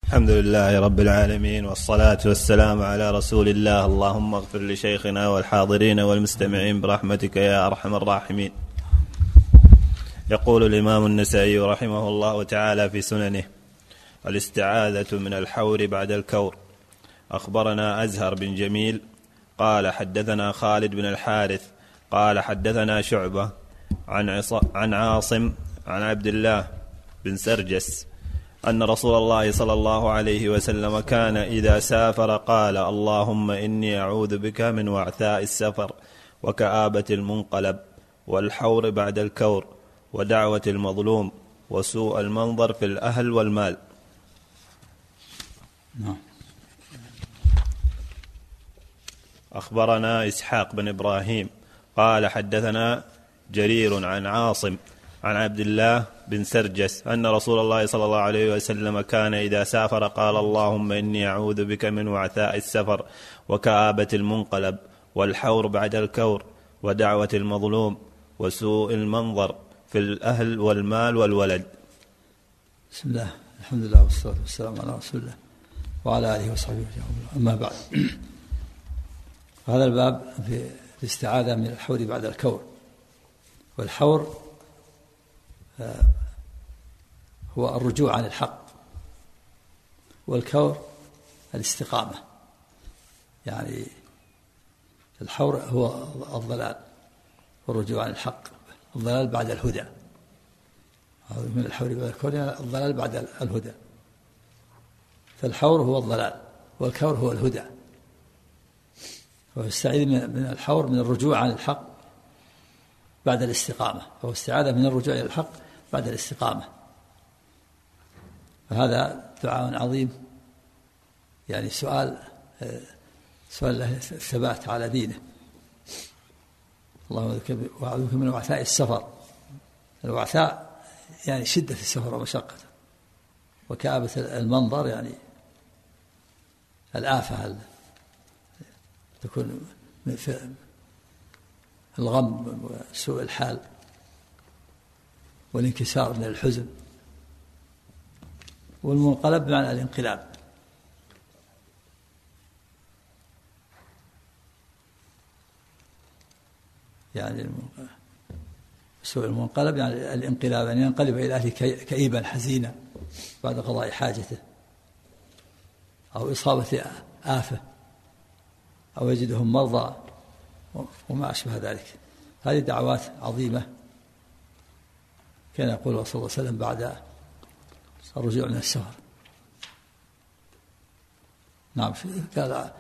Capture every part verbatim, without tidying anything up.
الحمد لله رب العالمين، والصلاة والسلام على رسول الله. اللهم اغفر لشيخنا والحاضرين والمستمعين برحمتك يا أرحم الراحمين. يقول الإمام النسائي رحمه الله تعالى في سننه: الاستعاذة من الحور بعد الكور. أخبرنا أزهر بن جميل قال حدثنا خالد بن الحارث قال حدثنا شعبة عن عاصم عن عبد الله بن سرجس أن رسول الله صلى الله عليه وسلم كان إذا سافر قال: اللهم إني أعوذ بك من وعثاء السفر وكآبة المنقلب والحور بعد الكور ودعوة المظلوم وسوء المنظر في الأهل والمال. أخبرنا إسحاق بن إبراهيم قال حدثنا جرير عن عاصم عن عبد الله بن سرجس أن رسول الله صلى الله عليه وسلم كان إذا سافر قال: اللهم إني أعوذ بك من وعثاء السفر وكآبة المنقلب والحور بعد الكور ودعوة المظلوم وسوء المنظر في الأهل والمال والولد. بسم الله، الحمد لله والصلاة والسلام على رسول الله وعلى آله وصحبه وسلم. أما بعد، هذا الباب في الاستعاذة من الحور بعد الكور. والحور هو الرجوع عن الحق، والكور الاستقامة. يعني الحور هو الضلال والرجوع عن الحق، الضلال بعد الهدى. من الحور بعد الكور الضلال بعد الهدى. فالحور هو الضلال والكور هو الهدى. فاستعيذ من الحور من الرجوع عن الحق بعد الاستقامة، فهو استعاذة من الرجوع إلى الحق بعد الاستقامة. فهذا دعاء عظيم، يعني سؤال سؤال له الثبات على دينه. اللهم أعوذ بك من وعثاء السفر. الوعثاء يعني شدة السفر ومشقته، وكآبة المنظر يعني الآفة، تكون في الغم وسوء الحال والانكسار من الحزن. والمنقلب بمعنى الانقلاب، يعني سوء المنقلب يعني الانقلاب، يعني ينقلب إلى أهله كئيبا حزينا بعد قضاء حاجته، أو إصابة آفة، أو يجدهم مرضى وما أشبه ذلك. هذه دعوات عظيمة كان يقول صلى الله عليه وسلم بعد الرجوع من السفر. نعم. قال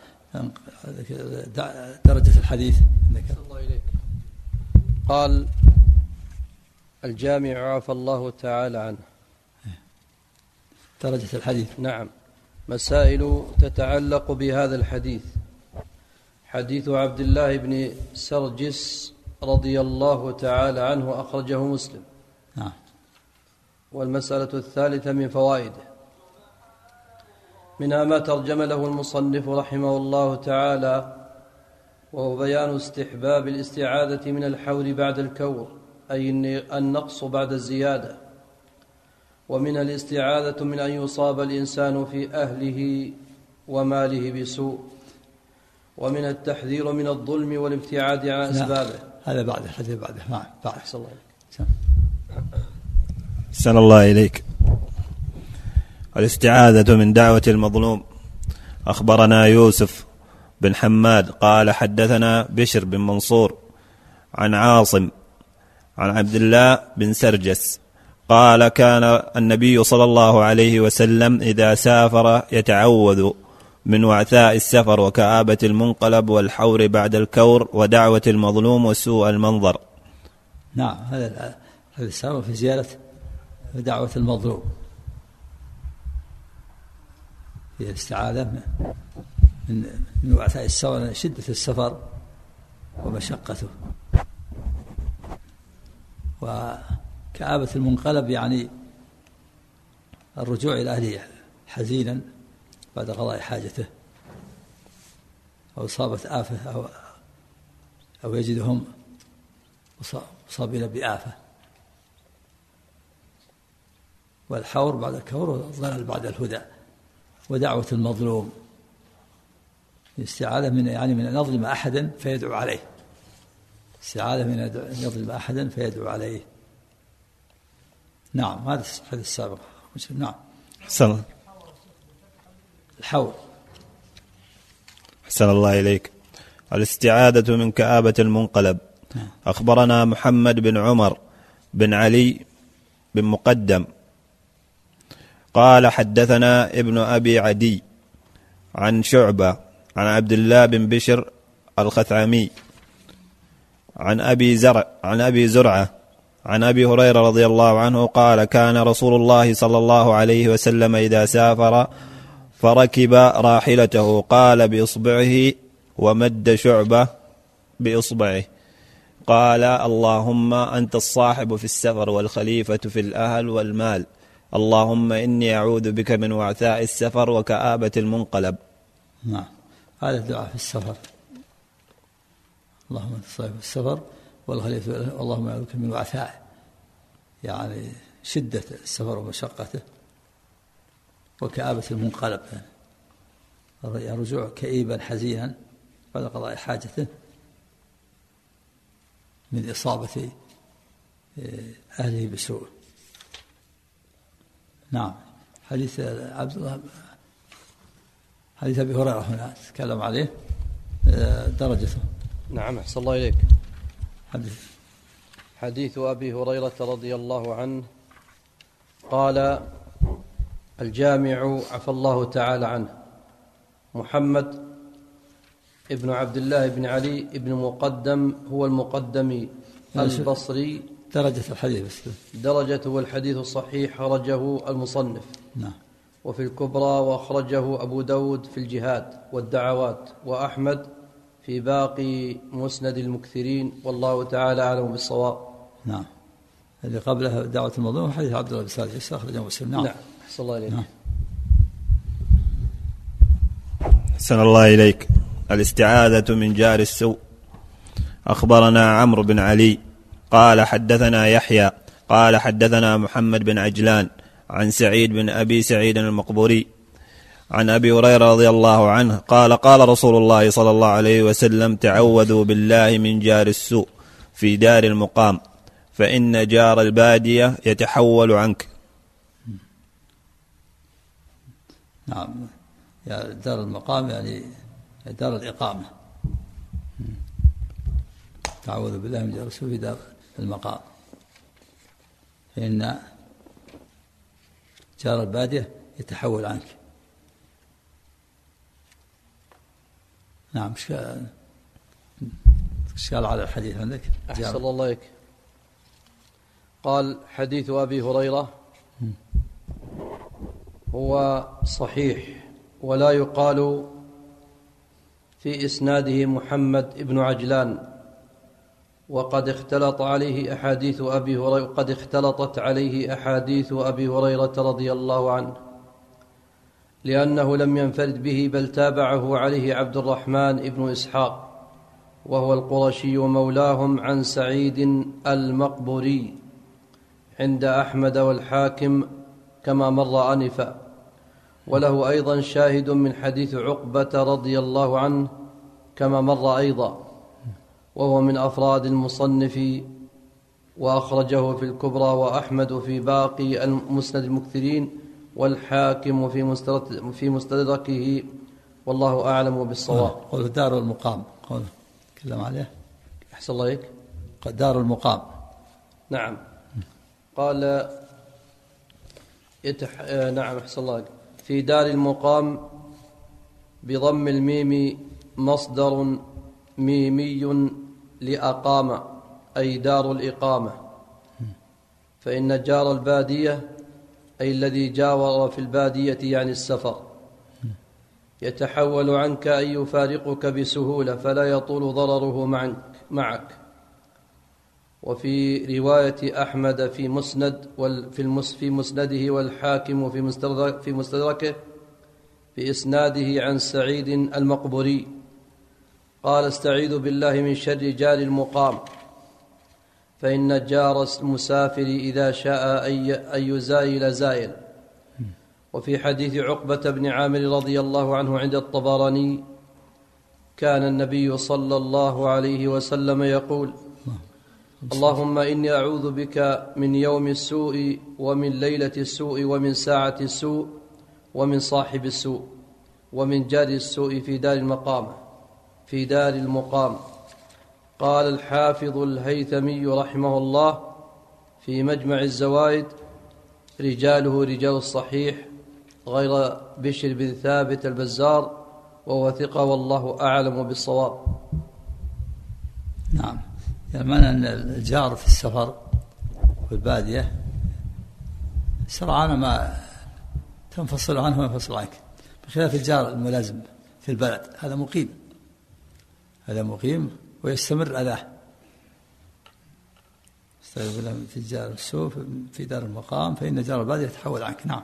درجة الحديث الله إليك. قال الجامع عفى الله تعالى عنه. درجة الحديث. نعم. مسائل تتعلق بهذا الحديث. حديث عبد الله بن سرجس رضي الله تعالى عنه أخرجه مسلم. نعم. والمسألة الثالثة من فوائده، منها ما ترجم له المصنف رحمه الله تعالى، وهو بيان استحباب الاستعاذة من الحور بعد الكور، أي النقص بعد الزيادة. ومنها الاستعاذة من أن يصاب الإنسان في أهله وماله بسوء. ومن التحذير من الظلم والابتعاد عن أسبابه. هذا بعد الحديث بعده. نعم. بعد. أحسن الله إليك. أحسن الله إليك. الاستعاذة من دعوة المظلوم. أخبرنا يوسف بن حماد قال حدثنا بشر بن منصور عن عاصم عن عبد الله بن سرجس قال كان النبي صلى الله عليه وسلم إذا سافر يتعوذ من وعثاء السفر وكآبة المنقلب والحور بعد الكور ودعوة المظلوم وسوء المنظر. نعم. هذا هذا السبب في زيادة دعوة المظلوم، هي الاستعاذة من من وعثاء السفر، شدة السفر ومشقته، وكآبة المنقلب يعني الرجوع إلى أهله حزينا بعد قضاء حاجته، أو إصابة آفة، أو أو يجدهم مصابين بآفة. والحور بعد الكور والضلال بعد الهدى. ودعوة المظلوم. الاستعاذة من يعني من أن يظلم أحدا فيدعو عليه. استعاذة من أن يظلم أحدا فيدعو عليه. نعم، هذا الحديث السابق. نعم. حسن الحول. حسن الله إليك. الاستعاذة من كآبة المنقلب. أخبرنا محمد بن عمر بن علي بن مقدم قال حدثنا ابن أبي عدي عن شعبة عن عبد الله بن بشر الخثعمي عن أبي زرع عن أبي زرعة عن أبي هريرة رضي الله عنه قال كان رسول الله صلى الله عليه وسلم إذا سافر فركب راحلته قال بإصبعه ومد شعبة بإصبعه قال اللهم أنت الصاحب في السفر والخليفة في الأهل والمال، اللهم إني أعوذ بك من وعثاء السفر وكآبة المنقلب. نعم، هذا الدعاء في السفر. اللهم أنت الصاحب في السفر والخليفة، اللهم أعوذ بك من وعثاء، يعني شدة السفر ومشقته، وكآبة المنقلب، يعني رجوع كئيبا حزينا بعد قضاء حاجته من إصابة أهله بسوء. نعم. حديث عبد الله حديث أبي هريرة هنا تكلم عليه درجته. نعم، أحسن الله إليك. حديث حديث أبي هريرة رضي الله عنه قال الجامع عفى الله تعالى عنه محمد ابن عبد الله بن علي ابن مقدم هو المقدمي البصري. درجة الحديث درجته والحديث الصحيح خرجه المصنف. نعم. وفي الكبرى وأخرجه أبو داود في الجهاد والدعوات وأحمد في باقي مسند المكثرين، والله تعالى أعلم بالصواب. نعم. اللي قبلها دعوة المظلوم حديث عبد الله بن سعد أخرجه مسلم. نعم. نعم. أحسن الله إليك. نعم. أحسن الله إليك. الاستعاذة من جار السوء. أخبرنا عمرو بن علي قال حدثنا يحيى قال حدثنا محمد بن عجلان عن سعيد بن أبي سعيد المقبوري عن أبي هريرة رضي الله عنه قال قال رسول الله صلى الله عليه وسلم تعوذوا بالله من جار السوء في دار المقام فإن جار البادية يتحول عنك. نعم، يعني دار المقام يعني دار الإقامة. تعوذ بالله من جار السوء في دار المقام فإن جار البادية يتحول عنك. نعم. اشكال على الحديث عندك؟ أحسن الله إليك. قال حديث أبي هريرة هو صحيح ولا يقال في إسناده محمد بن عجلان، وقد اختلط عليه أحاديث أبي هريرة قد اختلطت عليه أحاديث أبي هريرة رضي الله عنه، لأنه لم ينفرد به بل تابعه عليه عبد الرحمن بن إسحاق وهو القرشي ومولاهم عن سعيد المقبوري عند أحمد والحاكم كما مر آنفا، وله أيضا شاهد من حديث عقبة رضي الله عنه كما مر أيضا، وهو من أفراد المصنف وأخرجه في الكبرى وأحمد في باقي المسند المكثرين والحاكم في في مستدركه، والله أعلم بالصواب. قول دار المقام قول كلام عليه. أحسن الله إليك. دار المقام. نعم. قال يتح... نعم أحسن الله إليك. في دار المقام بضم الميم مصدر ميمي لأقام أي دار الإقامة، فإن جار البادية أي الذي جاور في البادية يعني السفر يتحول عنك أي يفارقك بسهولة فلا يطول ضرره معك. وفي رواية أحمد في مسند في مسنده والحاكم في مستدركه في إسناده عن سعيد المقبوري قال استعيذ بالله من شر جار المقام، فإن جار المسافر إذا شاء أن يزايل زائل، وفي حديث عقبة بن عامر رضي الله عنه عند الطبراني كان النبي صلى الله عليه وسلم يقول: اللهم إني أعوذ بك من يوم السوء ومن ليلة السوء ومن ساعة السوء ومن صاحب السوء ومن جار السوء في دار المقام في دار المقام. قال الحافظ الهيثمي رحمه الله في مجمع الزوائد: رجاله رجال الصحيح غير بشر بن ثابت البزار، وهو ثقة والله أعلم بالصواب. نعم، يعني معنى أن الجار في السفر والبادية سرعان ما تنفصل عنه وينفصل عنك، بخلاف الجار الملازم في البلد، هذا مقيم هذا مقيم ويستمر أذاه. في الجار السوء في دار المقام فإن جار البادية يتحول عنك. نعم.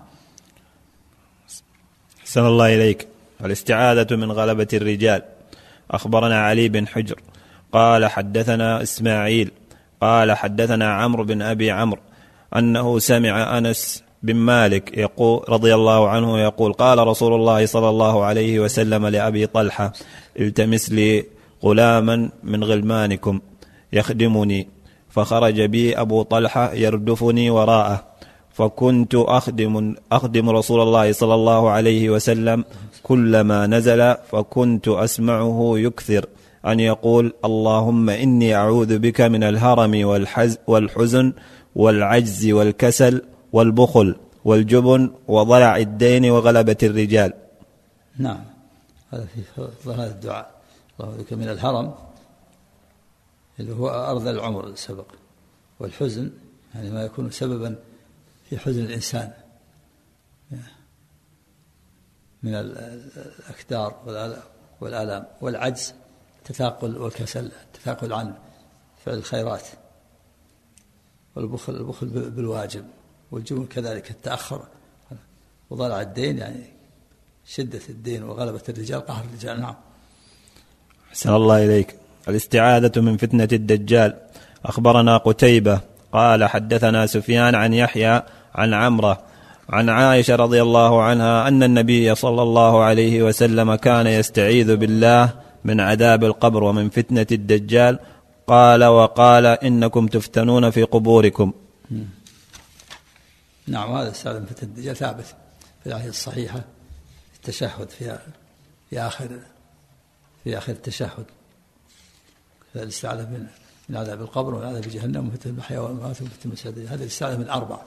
أحسن الله إليك. الاستعاذة من غلبة الرجال. أخبرنا علي بن حجر قال حدثنا إسماعيل قال حدثنا عمرو بن أبي عمرو أنه سمع أنس بن مالك يقول رضي الله عنه يقول: قال رسول الله صلى الله عليه وسلم لأبي طلحة: التمس لي غلاما من غلمانكم يخدمني. فخرج بي أبو طلحة يردفني وراءه، فكنت أخدم, أخدم رسول الله صلى الله عليه وسلم كلما نزل، فكنت أسمعه يكثر أن يقول: اللهم إني أعوذ بك من الهرم والحزن والعجز والكسل والبخل والجبن وضلع الدين وغلبة الرجال. نعم، هذا في فضل هذا الدعاء: اللهم بك من الهرم اللي هو أرض العمر السبق، والحزن يعني ما يكون سببا في حزن الإنسان من الأكدار والآلام، والعجز التثاقل والكسل التثاقل عن فعل الخيرات، والبخل البخل بالواجب، والجبن كذلك التأخر، وضلع الدين يعني شدة الدين وغلبة الرجال قهر الرجال. نعم. أحسن الله إليك. الاستعاذة من فتنة الدجال. أخبرنا قتيبة قال حدثنا سفيان عن يحيى عن عمرة عن عائشة رضي الله عنها أن النبي صلى الله عليه وسلم كان يستعيذ بالله من عذاب القبر ومن فتنة الدجال. قال: وقال إنكم تفتنون في قبوركم. نعم، هذا استعاذة من فتنة الدجال ثابت في الآية الصحيحة، التشهد في في آخر في آخر التشهد، الاستعاذة من من عذاب القبر ومن عذاب جهنم وفتنة المحيا والممات وفتنة المسيح الدجال. هذه الاستعاذة من أربع،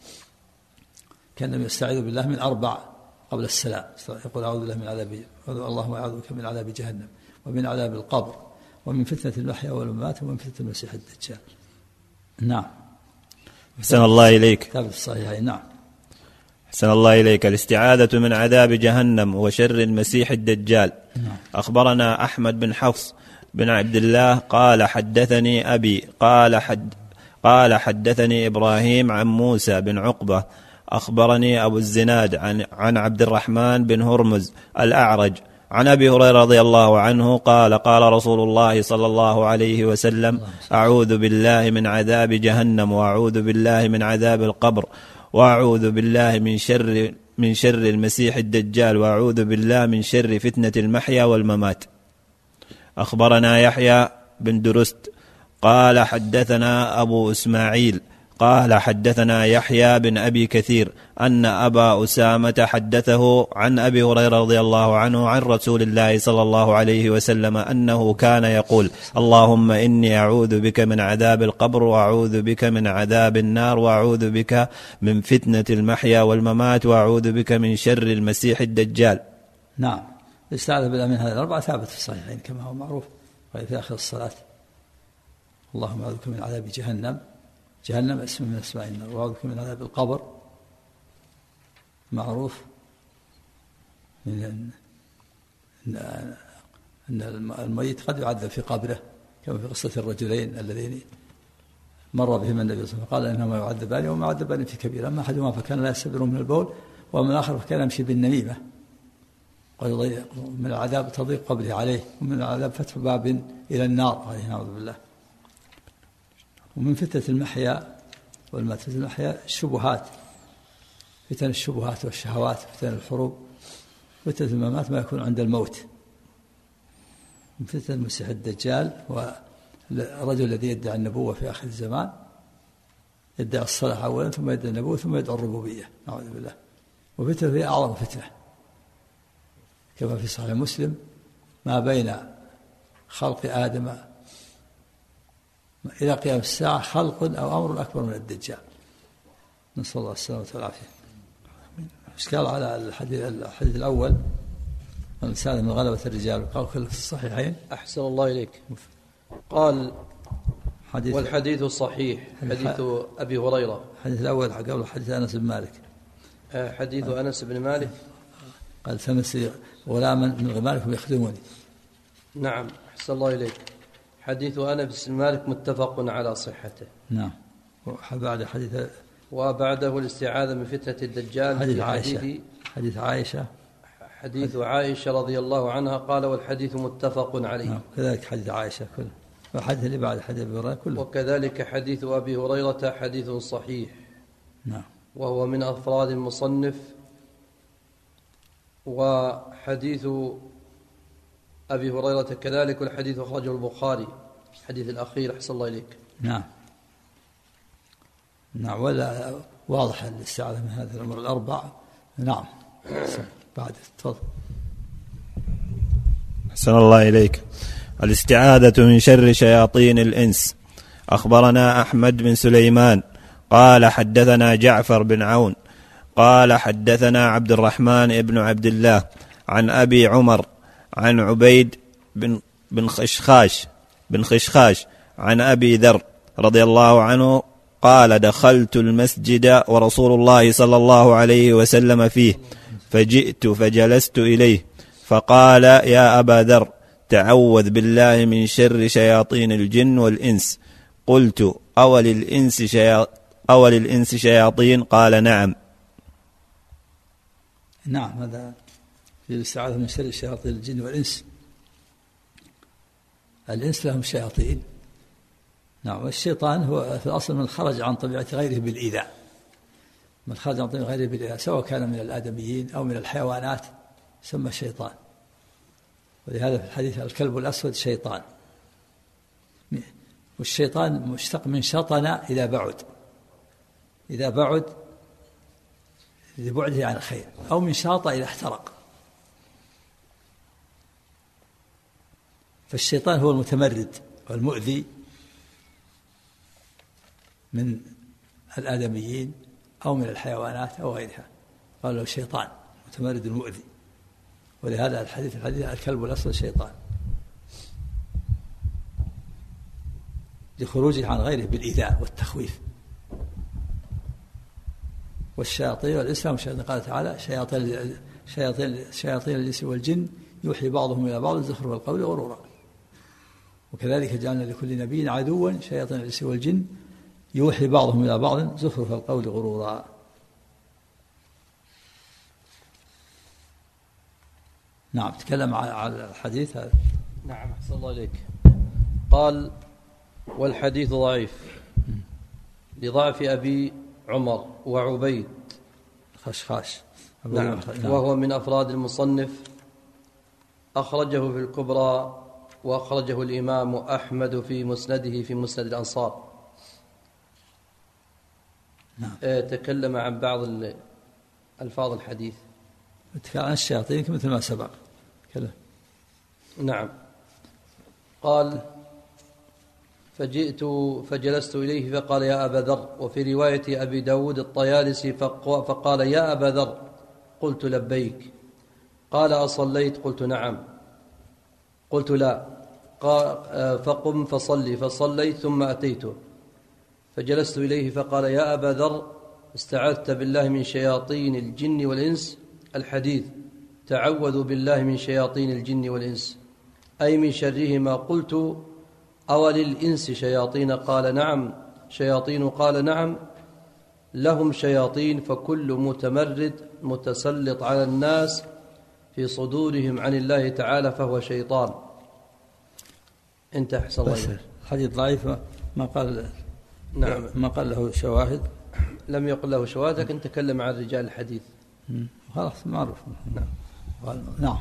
كان يستعيذ بالله من أربع قبل السلام، يقول: أعوذ بالله من عذاب اللهم أعوذ بك من عذاب جهنم ومن عذاب القبر ومن فتنة المحيا والممات ومن فتنة المسيح الدجال. نعم. أحسن الله إليك. كتاب الصحيحين. نعم. أحسن الله إليك. الاستعاذة من عذاب جهنم وشر المسيح الدجال. نعم. أخبرنا أحمد بن حفص بن عبد الله قال حدثني أبي قال حد قال حدثني إبراهيم عن موسى بن عقبة أخبرني أبو الزناد عن عن عبد الرحمن بن هرمز الأعرج عن أبي هريرة رضي الله عنه قال: قال رسول الله صلى الله عليه وسلم: أعوذ بالله من عذاب جهنم، وأعوذ بالله من عذاب القبر، وأعوذ بالله من شر من شر المسيح الدجال، وأعوذ بالله من شر فتنة المحيا والممات. أخبرنا يحيى بن درست قال حدثنا أبو إسماعيل قال حدثنا يحيى بن أبي كثير أن أبا أسامة حدثه عن أبي هريرة رضي الله عنه عن رسول الله صلى الله عليه وسلم أنه كان يقول: اللهم إني أعوذ بك من عذاب القبر، وأعوذ بك من عذاب النار، وأعوذ بك من فتنة المحيا والممات، وأعوذ بك من شر المسيح الدجال. نعم، الاستعاذة بالله من هذه الأربعة ثابت في الصحيحين كما هو معروف في آخر الصلاة: اللهم أعوذ بك من عذاب جهنم، جهنم اسم من أسماء النار، وأعوذ بك من عذاب القبر، معروف من أن الميت قد يعذب في قبره، كما في قصة الرجلين اللذين مر بهم النبي صلى الله عليه وسلم قال: إنهما يعذبان وما يعذبان في كبير، أما أحدهما فكان لا يستبر من البول، ومن الآخر فكان يمشي بالنميمة، من العذاب تضيق قبره عليه، ومن العذاب فتح باب إلى النار عليه نعوذ بالله. ومن فتنة المحيا والممات، المحيا الشبهات فتن الشبهات والشهوات، فتن الحروب، فتن الممات ما يكون عند الموت، من فتن المسيح الدجال والرجل الذي يدعي النبوة في آخر الزمان، يدعي الصلاح أولا ثم يدعي النبوة ثم يدعي الربوبية، نعوذ بالله. وفتنة هي أعظم فتنة، كما في صحيح مسلم: ما بين خلق آدم إلى قيام الساعة خلق أو أمر أكبر من الدجال، نسأل الله السلامة والعافية. إشكال على الحديث, الحديث الأول: من سالم من غلبة الرجال، قال كله في الصحيحين. أحسن الله إليك. قال: حديث والحديث الصحيح حديث أبي هريرة. الحديث الأول قبل حديث أنس بن مالك. حديث أنس بن مالك قال: تمس غلاما من غمالكم يخدموني. نعم، أحسن الله إليك. حديث أنس بن مالك متفق على صحته. نعم. وبعد حديث وبعده الاستعاذة من فتنة الدجال. حديث عائشة. حديث عائشة حديث عائشة رضي الله عنها قال: والحديث متفق عليه. نعم. كذلك حديث عائشة كله، والحديث اللي بعد حديث أبي هريرة كله. وكذلك حديث أبي هريرة حديث صحيح. نعم. وهو من أفراد المصنف. وحديث أبي هريرة كذلك، والحديث أخرجه البخاري، الحديث الأخير. أحسن الله إليك. نعم. نعم. ولا واضح الاستعاذة من هذه الأمور الأربع. نعم. بعد تفضل. أحسن الله إليك. الاستعاذة من شر شياطين الإنس. أخبرنا أحمد بن سليمان قال حدثنا جعفر بن عون قال حدثنا عبد الرحمن بن عبد الله عن أبي عمر عن عبيد بن بن خشخاش بن خشخاش عن أبي ذر رضي الله عنه قال: دخلت المسجد ورسول الله صلى الله عليه وسلم فيه، فجئت فجلست إليه، فقال: يا أبا ذر، تعوذ بالله من شر شياطين الجن والإنس. قلت: أول الإنس شيا... أول الإنس شياطين؟ قال: نعم. نعم. هذا في الاستعاذة من شر شياطين الجن والإنس. الإنس لهم شياطين. نعم. والشيطان هو في الأصل من خرج عن طبيعة غيره بالإيذاء، من خرج عن طبيعة غيره بالإيذاء، سواء كان من الآدميين أو من الحيوانات، يسمى شيطان. ولهذا في الحديث: الكلب الأسود شيطان. والشيطان مشتق من شطن إذا بعد، إذا بعد لبعده عن الخير، أو من شاط إذا احترق. فالشيطان هو المتمرد والمؤذي من الآدميين أو من الحيوانات أو غيرها، قال له شيطان متمرد المؤذي. ولهذا الحديث الحديث: الكلب الأسود شيطان، لخروجه عن غيره بالإيذاء والتخويف. والشياطين والإسلام والشياطين، قال تعالى: شياطين شياطين شياطين الإنس والجن يوحي بعضهم إلى بعض زخرف القول غرورا. وكذلك جعلنا لكل نبي عدوا شياطين الإنس والجن يوحي بعضهم إلى بعض زخرف القول غرورا. نعم. تكلم على الحديث هذا. نعم. أحسن الله إليك. قال: والحديث ضعيف لضعف أبي عمر وعبيد خشخاش. نعم. وهو من أفراد المصنف. أخرجه في الكبرى، وأخرجه الإمام أحمد في مسنده في مسند الأنصار. نعم. تكلم عن بعض ألفاظ الحديث، تكلم عن الشياطين مثل ما سبق. كلام. نعم. قال: فجئت فجلست إليه فقال: يا أبا ذر. وفي رواية أبي داود الطيالسي: فقال: يا أبا ذر. قلت: لبيك. قال: أصليت؟ قلت: نعم. قلت: لا. قال: فقم فصلي. فصليت ثم أتيته فجلست إليه فقال: يا أبا ذر، استعذت بالله من شياطين الجن والإنس. الحديث: تعوذوا بالله من شياطين الجن والإنس، أي من شرهما. قلت: أول الإنس شياطين؟ قال: نعم. شياطين؟ قال: نعم. لهم شياطين، فكل متمرد متسلط على الناس في صدورهم عن الله تعالى فهو شيطان. انت أحسن الله. حديث ضعيف ما قال. نعم. ما قال له شواهد. لم يقل له شواذ، لكن تكلم عن رجال الحديث. خلاص معروف. نعم.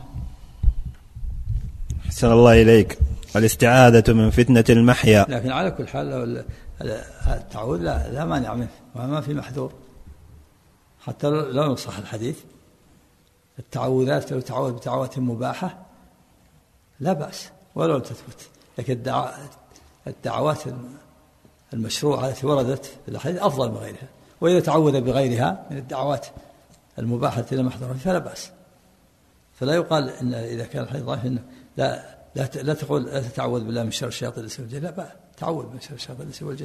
أحسن الله إليك. الاستعاذة من فتنة المحيا. لكن على كل حال التعوذ لا, لا مانع منه وما في محذور، حتى لو نصح الحديث. التعوذات لو تعوذ بتعوذات مباحة لا بأس ولو لم تثبت، لكن الدعوات المشروعة التي وردت في الحديث أفضل من غيرها، وإذا تعوذ بغيرها من الدعوات المباحة التي لا محذور فلا بأس. فلا يقال إن إذا كان الحديث ضعيف إنه لا لا لا تقول لا تتعوذ بالله من شر الشياطين الإنس والجن، لا بأس تعوذ من شر الشياطين الإنس والجن.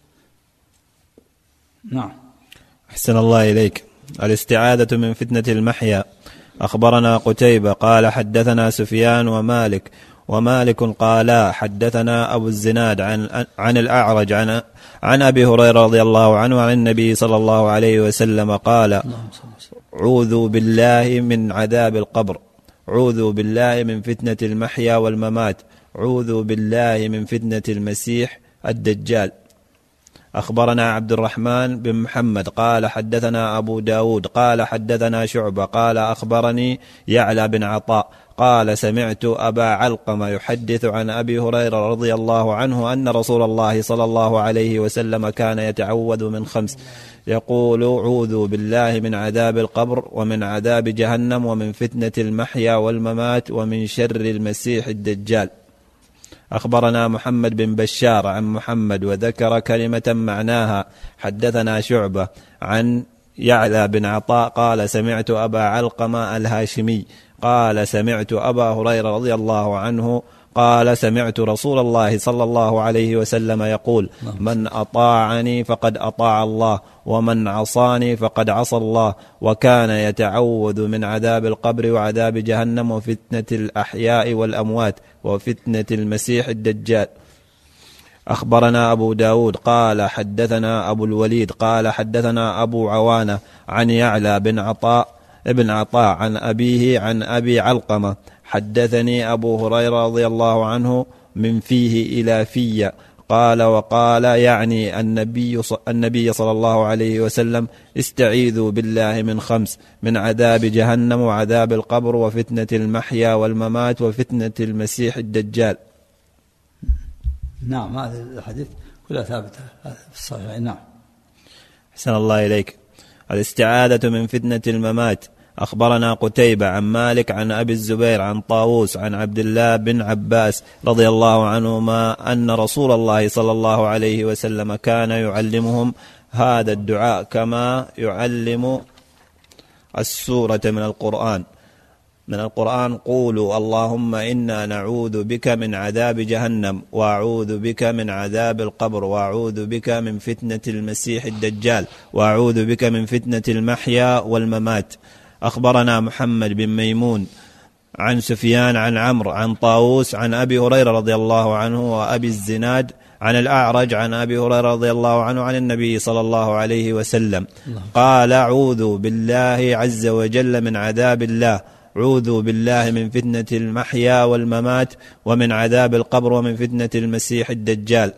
نعم. أحسن الله إليك. الاستعاذة من فتنة المحيا. أخبرنا قتيبة قال حدثنا سفيان ومالك ومالك قالا حدثنا أبو الزناد عن عن الأعرج عن عن أبي هريرة رضي الله عنه عن النبي صلى الله عليه وسلم قال: عوذوا بالله من عذاب القبر، عوذوا بالله من فتنة المحيا والممات، عوذوا بالله من فتنة المسيح الدجال. أخبرنا عبد الرحمن بن محمد قال حدثنا أبو داود قال حدثنا شعبة قال أخبرني يعلى بن عطاء قال سمعت أبا علقمة يحدث عن أبي هريرة رضي الله عنه أن رسول الله صلى الله عليه وسلم كان يتعوذ من خمس، يقول: عوذوا بالله من عذاب القبر ومن عذاب جهنم ومن فتنة المحيا والممات ومن شر المسيح الدجال. أخبرنا محمد بن بشار عن محمد وذكر كلمة معناها. حدثنا شعبة عن يعلى بن عطاء قال سمعت أبا علقمة الهاشمي قال سمعت أبا هريرة رضي الله عنه قال سمعت رسول الله صلى الله عليه وسلم يقول: من أطاعني فقد أطاع الله ومن عصاني فقد عصى الله. وكان يتعوذ من عذاب القبر وعذاب جهنم وفتنة الأحياء والأموات وفتنة المسيح الدجال. أخبرنا أبو داود قال حدثنا أبو الوليد قال حدثنا أبو عوانة عن يعلى بن عطاء ابن عطاء عن أبيه عن أبي علقمة حدثني أبو هريرة رضي الله عنه من فيه إلى في قال وقال يعني النبي النبي صلى الله عليه وسلم: استعيذوا بالله من خمس: من عذاب جهنم وعذاب القبر وفتنة المحيا والممات وفتنة المسيح الدجال. نعم، هذا الحديث كلها ثابتة في الصحيح. نعم. أحسن الله إليك. الاستعاذة من فتنة الممات. أخبرنا قتيبة عن مالك عن أبي الزبير عن طاووس عن عبد الله بن عباس رضي الله عنهما أن رسول الله صلى الله عليه وسلم كان يعلمهم هذا الدعاء كما يعلم السورة من القرآن من القرآن قولوا اللهم إنا نعوذ بك من عذاب جهنم وأعوذ بك من عذاب القبر وأعوذ بك من فتنة المسيح الدجال وأعوذ بك من فتنة المحيا والممات. أخبرنا محمد بن ميمون عن سفيان عن عمرو عن طاووس عن أبي هريرة رضي الله عنه وأبي الزناد عن الأعرج عن أبي هريرة رضي الله عنه عن النبي صلى الله عليه وسلم قال: أعوذ بالله عز وجل من عذاب الله، أعوذ بالله من فتنة المحيا والممات ومن عذاب القبر ومن فتنة المسيح الدجال.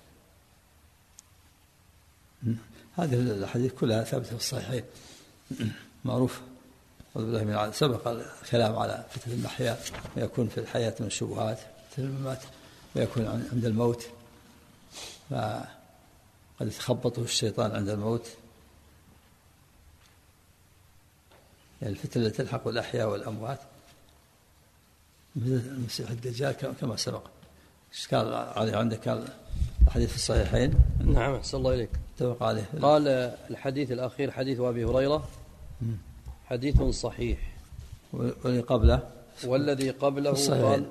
هذه الحديث كلها ثابتة في الصحيحين معروف. أعوذ بالله من عذاب. سبق الكلام على فتنة المحيا ويكون في الحياة من الشبهات، فتنة الممات ويكون عند الموت، فقد يتخبطه الشيطان عند الموت، يعني الفتنة التي تلحق الأحياء والأموات مثل المسيح الدجال كما سبق. قال عليه عندك الحديث في الصحيحين. نعم، أحسن الله إليك. اتفق عليه. قال الحديث الأخير حديث أبي هريرة حديث صحيح، والذي قبله والذي قبله قال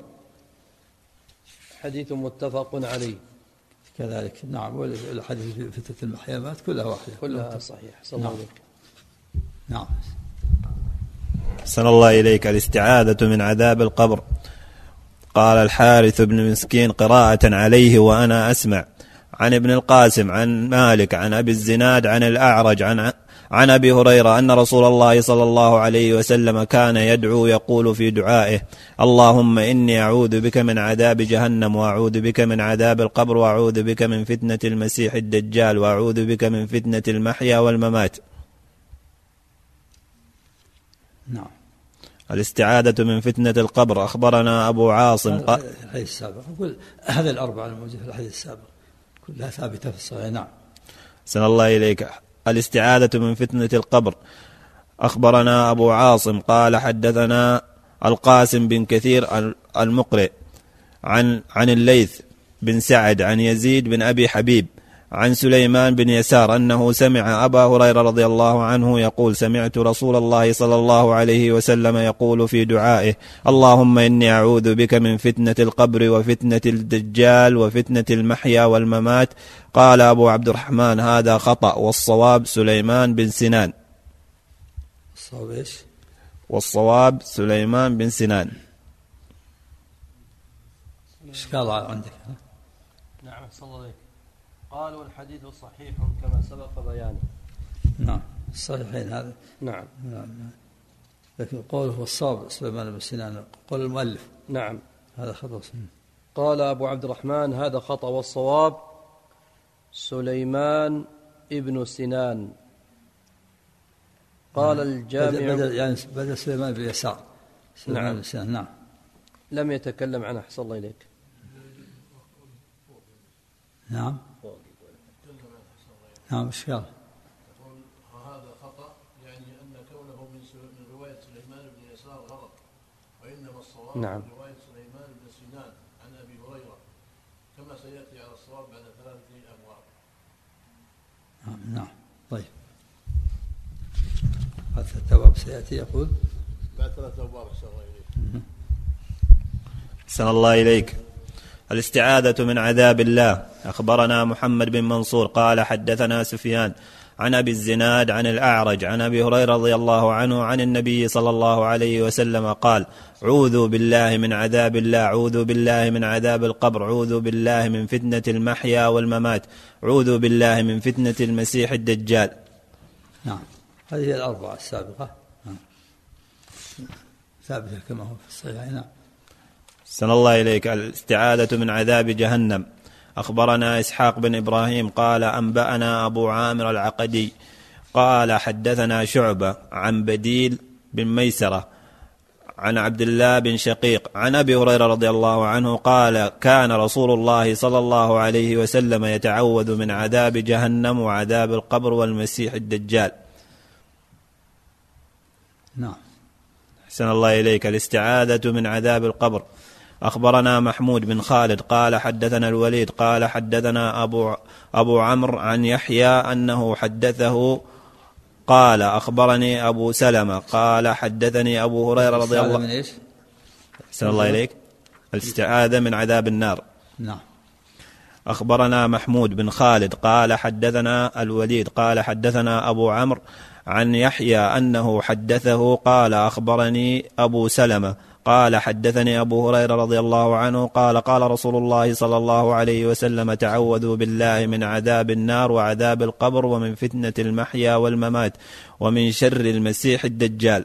حديث متفق عليه كذلك. نعم، والحديث في فتنة المحيا والممات كلها واحدة، كلها صحيح. أحسن الله إليك. نعم. أحسن الله إليك. الاستعاذة من عذاب القبر. قال الحارث بن مسكين قراءة عليه وأنا أسمع عن ابن القاسم عن مالك عن أبي الزناد عن الأعرج عن عن أبي هريرة أن رسول الله صلى الله عليه وسلم كان يدعو يقول في دعائه: اللهم إني أعوذ بك من عذاب جهنم، وأعوذ بك من عذاب القبر، وأعوذ بك من فتنة المسيح الدجال، وأعوذ بك من فتنة المحيا والممات. نعم. الاستعاذة من فتنة القبر. أخبرنا أبو عاصم قال الحديث السابق، أقول هذا الأربعة الموجودة في الحديث السابق كلها ثابتة في الصحيح. نعم. سن الله إليك. الاستعاذة من فتنة القبر. أخبرنا أبو عاصم قال حدثنا القاسم بن كثير المقرئ عن عن الليث بن سعد عن يزيد بن أبي حبيب عن سليمان بن يسار أنه سمع أبا هريرة رضي الله عنه يقول: سمعت رسول الله صلى الله عليه وسلم يقول في دعائه: اللهم إني أعوذ بك من فتنة القبر وفتنة الدجال وفتنة المحيا والممات. قال أبو عبد الرحمن: هذا خطأ، والصواب سليمان بن سنان. الصواب إيش؟ والصواب سليمان بن سنان. إشكال عندك؟ نعم صلى الله عليه. قال: والحديث صحيح كما سبق بيانه. نعم الصحيحين هذا. نعم. نعم. لكن قوله والصواب سليمان بن سنان قول المؤلف. نعم هذا خطأ. قال أبو عبد الرحمن: هذا خطأ، والصواب سليمان ابن سنان. قال نعم. الجامع بدل يعني بدل سليمان بن يسار. سليمان نعم. بن سنان. نعم. لم يتكلم عنه. أحسن الله إليك. نعم. نعم إشكال. هذا خطأ، يعني أن كونه من من رواية سليمان بن يسار غلط، وإنما الصواب نعم. من رواية سليمان بن سنان عن أبي هريرة، كما سيأتي على الصواب بعد ثلاثة أبواب. نعم. نعم. طيب. هذا التواب سيأتي يقول بعد ثلاثة أبواب. أحسن الله إليك. أحسن الله إليك. الاستعاذة من عذاب الله. أخبرنا محمد بن منصور قال حدثنا سفيان عن أبي الزناد عن الأعرج عن أبي هريرة رضي الله عنه عن النبي صلى الله عليه وسلم قال: عوذوا بالله من عذاب الله، عوذوا بالله من عذاب القبر، عوذوا بالله من فتنة المحيا والممات، عوذوا بالله من فتنة المسيح الدجال. نعم. هذه هي الأربعة السابقة. نعم. ثابتة كما هو في الصحيح. نعم. سن الله إليك. الاستعاذة من عذاب جهنم. أخبرنا إسحاق بن إبراهيم قال أنبأنا أبو عامر العقدي قال حدثنا شعبة عن بديل بن ميسرة عن عبد الله بن شقيق عن أبي هريرة رضي الله عنه قال: كان رسول الله صلى الله عليه وسلم يتعوذ من عذاب جهنم وعذاب القبر والمسيح الدجال. نعم. أحسن الله إليك. الاستعاذة من عذاب القبر. أخبرنا محمود بن خالد قال حدثنا الوليد قال حدثنا أبو, أبو عمرو عن يحيى أنه حدثه قال أخبرني أبو سلمة قال حدثني أبو هريرة رضي الله عنه. أحسن الله إليك. الاستعاذة من عذاب النار. نعم. أخبرنا محمود بن خالد قال حدثنا الوليد قال حدثنا أبو عمرو عن يحيى أنه حدثه قال أخبرني أبو سلمة قال حدثني أبو هريرة رضي الله عنه قال: قال رسول الله صلى الله عليه وسلم: تعوذوا بالله من عذاب النار وعذاب القبر ومن فتنة المحيا والممات ومن شر المسيح الدجال.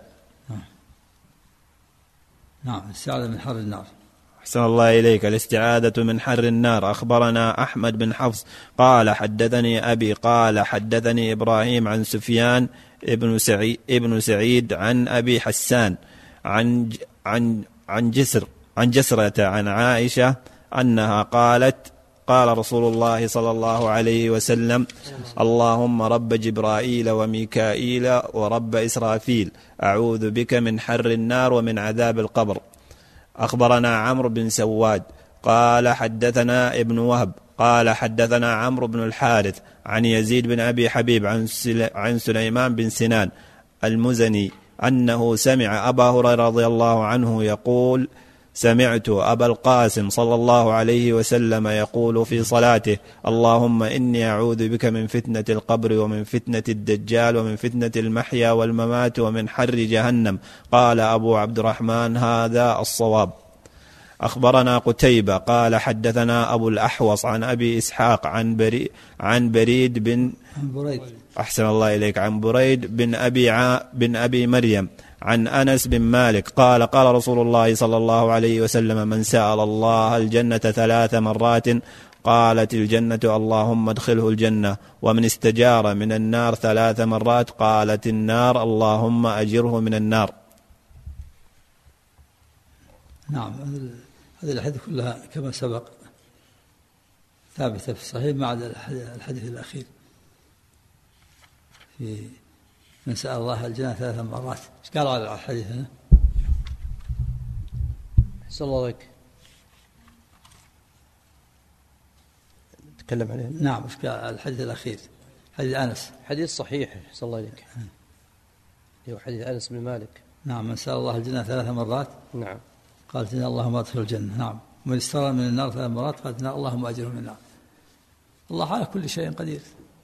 نعم. الاستعاذة من حر النار. أحسن الله إليك. الاستعاذة من حر النار. أخبرنا أحمد بن حفص قال حدثني أبي قال حدثني إبراهيم عن سفيان ابن سعيد, ابن سعيد عن أبي حسان عن عن عن جسر عن جسرة عن عائشة أنها قالت: قال رسول الله صلى الله عليه وسلم: اللهم رب جبرائيل وميكائيل ورب إسرافيل، أعوذ بك من حر النار ومن عذاب القبر. أخبرنا عمرو بن سواد قال حدثنا ابن وهب قال حدثنا عمرو بن الحارث عن يزيد بن أبي حبيب عن سليمان بن سنان المزني أنه سمع أبا هريرة رضي الله عنه يقول: سمعت أبا القاسم صلى الله عليه وسلم يقول في صلاته: اللهم إني أعوذ بك من فتنة القبر ومن فتنة الدجال ومن فتنة المحيا والممات ومن حر جهنم. قال أبو عبد الرحمن: هذا الصواب. أخبرنا قتيبة قال حدثنا أبو الأحوص عن أبي إسحاق عن بريد, عن بريد بن بريد أحسن الله إليك عن بريد بن أبي, ع... بن أبي مريم عن أنس بن مالك قال قال رسول الله صلى الله عليه وسلم من سأل الله الجنة ثلاث مرات قالت الجنة اللهم ادخله الجنة، ومن استجار من النار ثلاث مرات قالت النار اللهم أجره من النار. نعم، هذه الحديث كلها كما سبق ثابتة في الصحيح ما عدا الحديث الأخير في من سأل الله الجنة ثلاث مرات. ايش قال على الحديث هنا؟ أحسن الله لك تكلم عليه. نعم، ايش قال الحديث الأخير؟ حديث أنس. حديث صحيح أحسن الله لك، هو حديث أنس بن مالك. نعم، من سأل الله الجنة ثلاث مرات نعم قالت اللهم ادخل الجنة. نعم، ومن استغرق من النار ثلاث مرات قالت اللهم أجره من النار. الله على كل شيء قدير،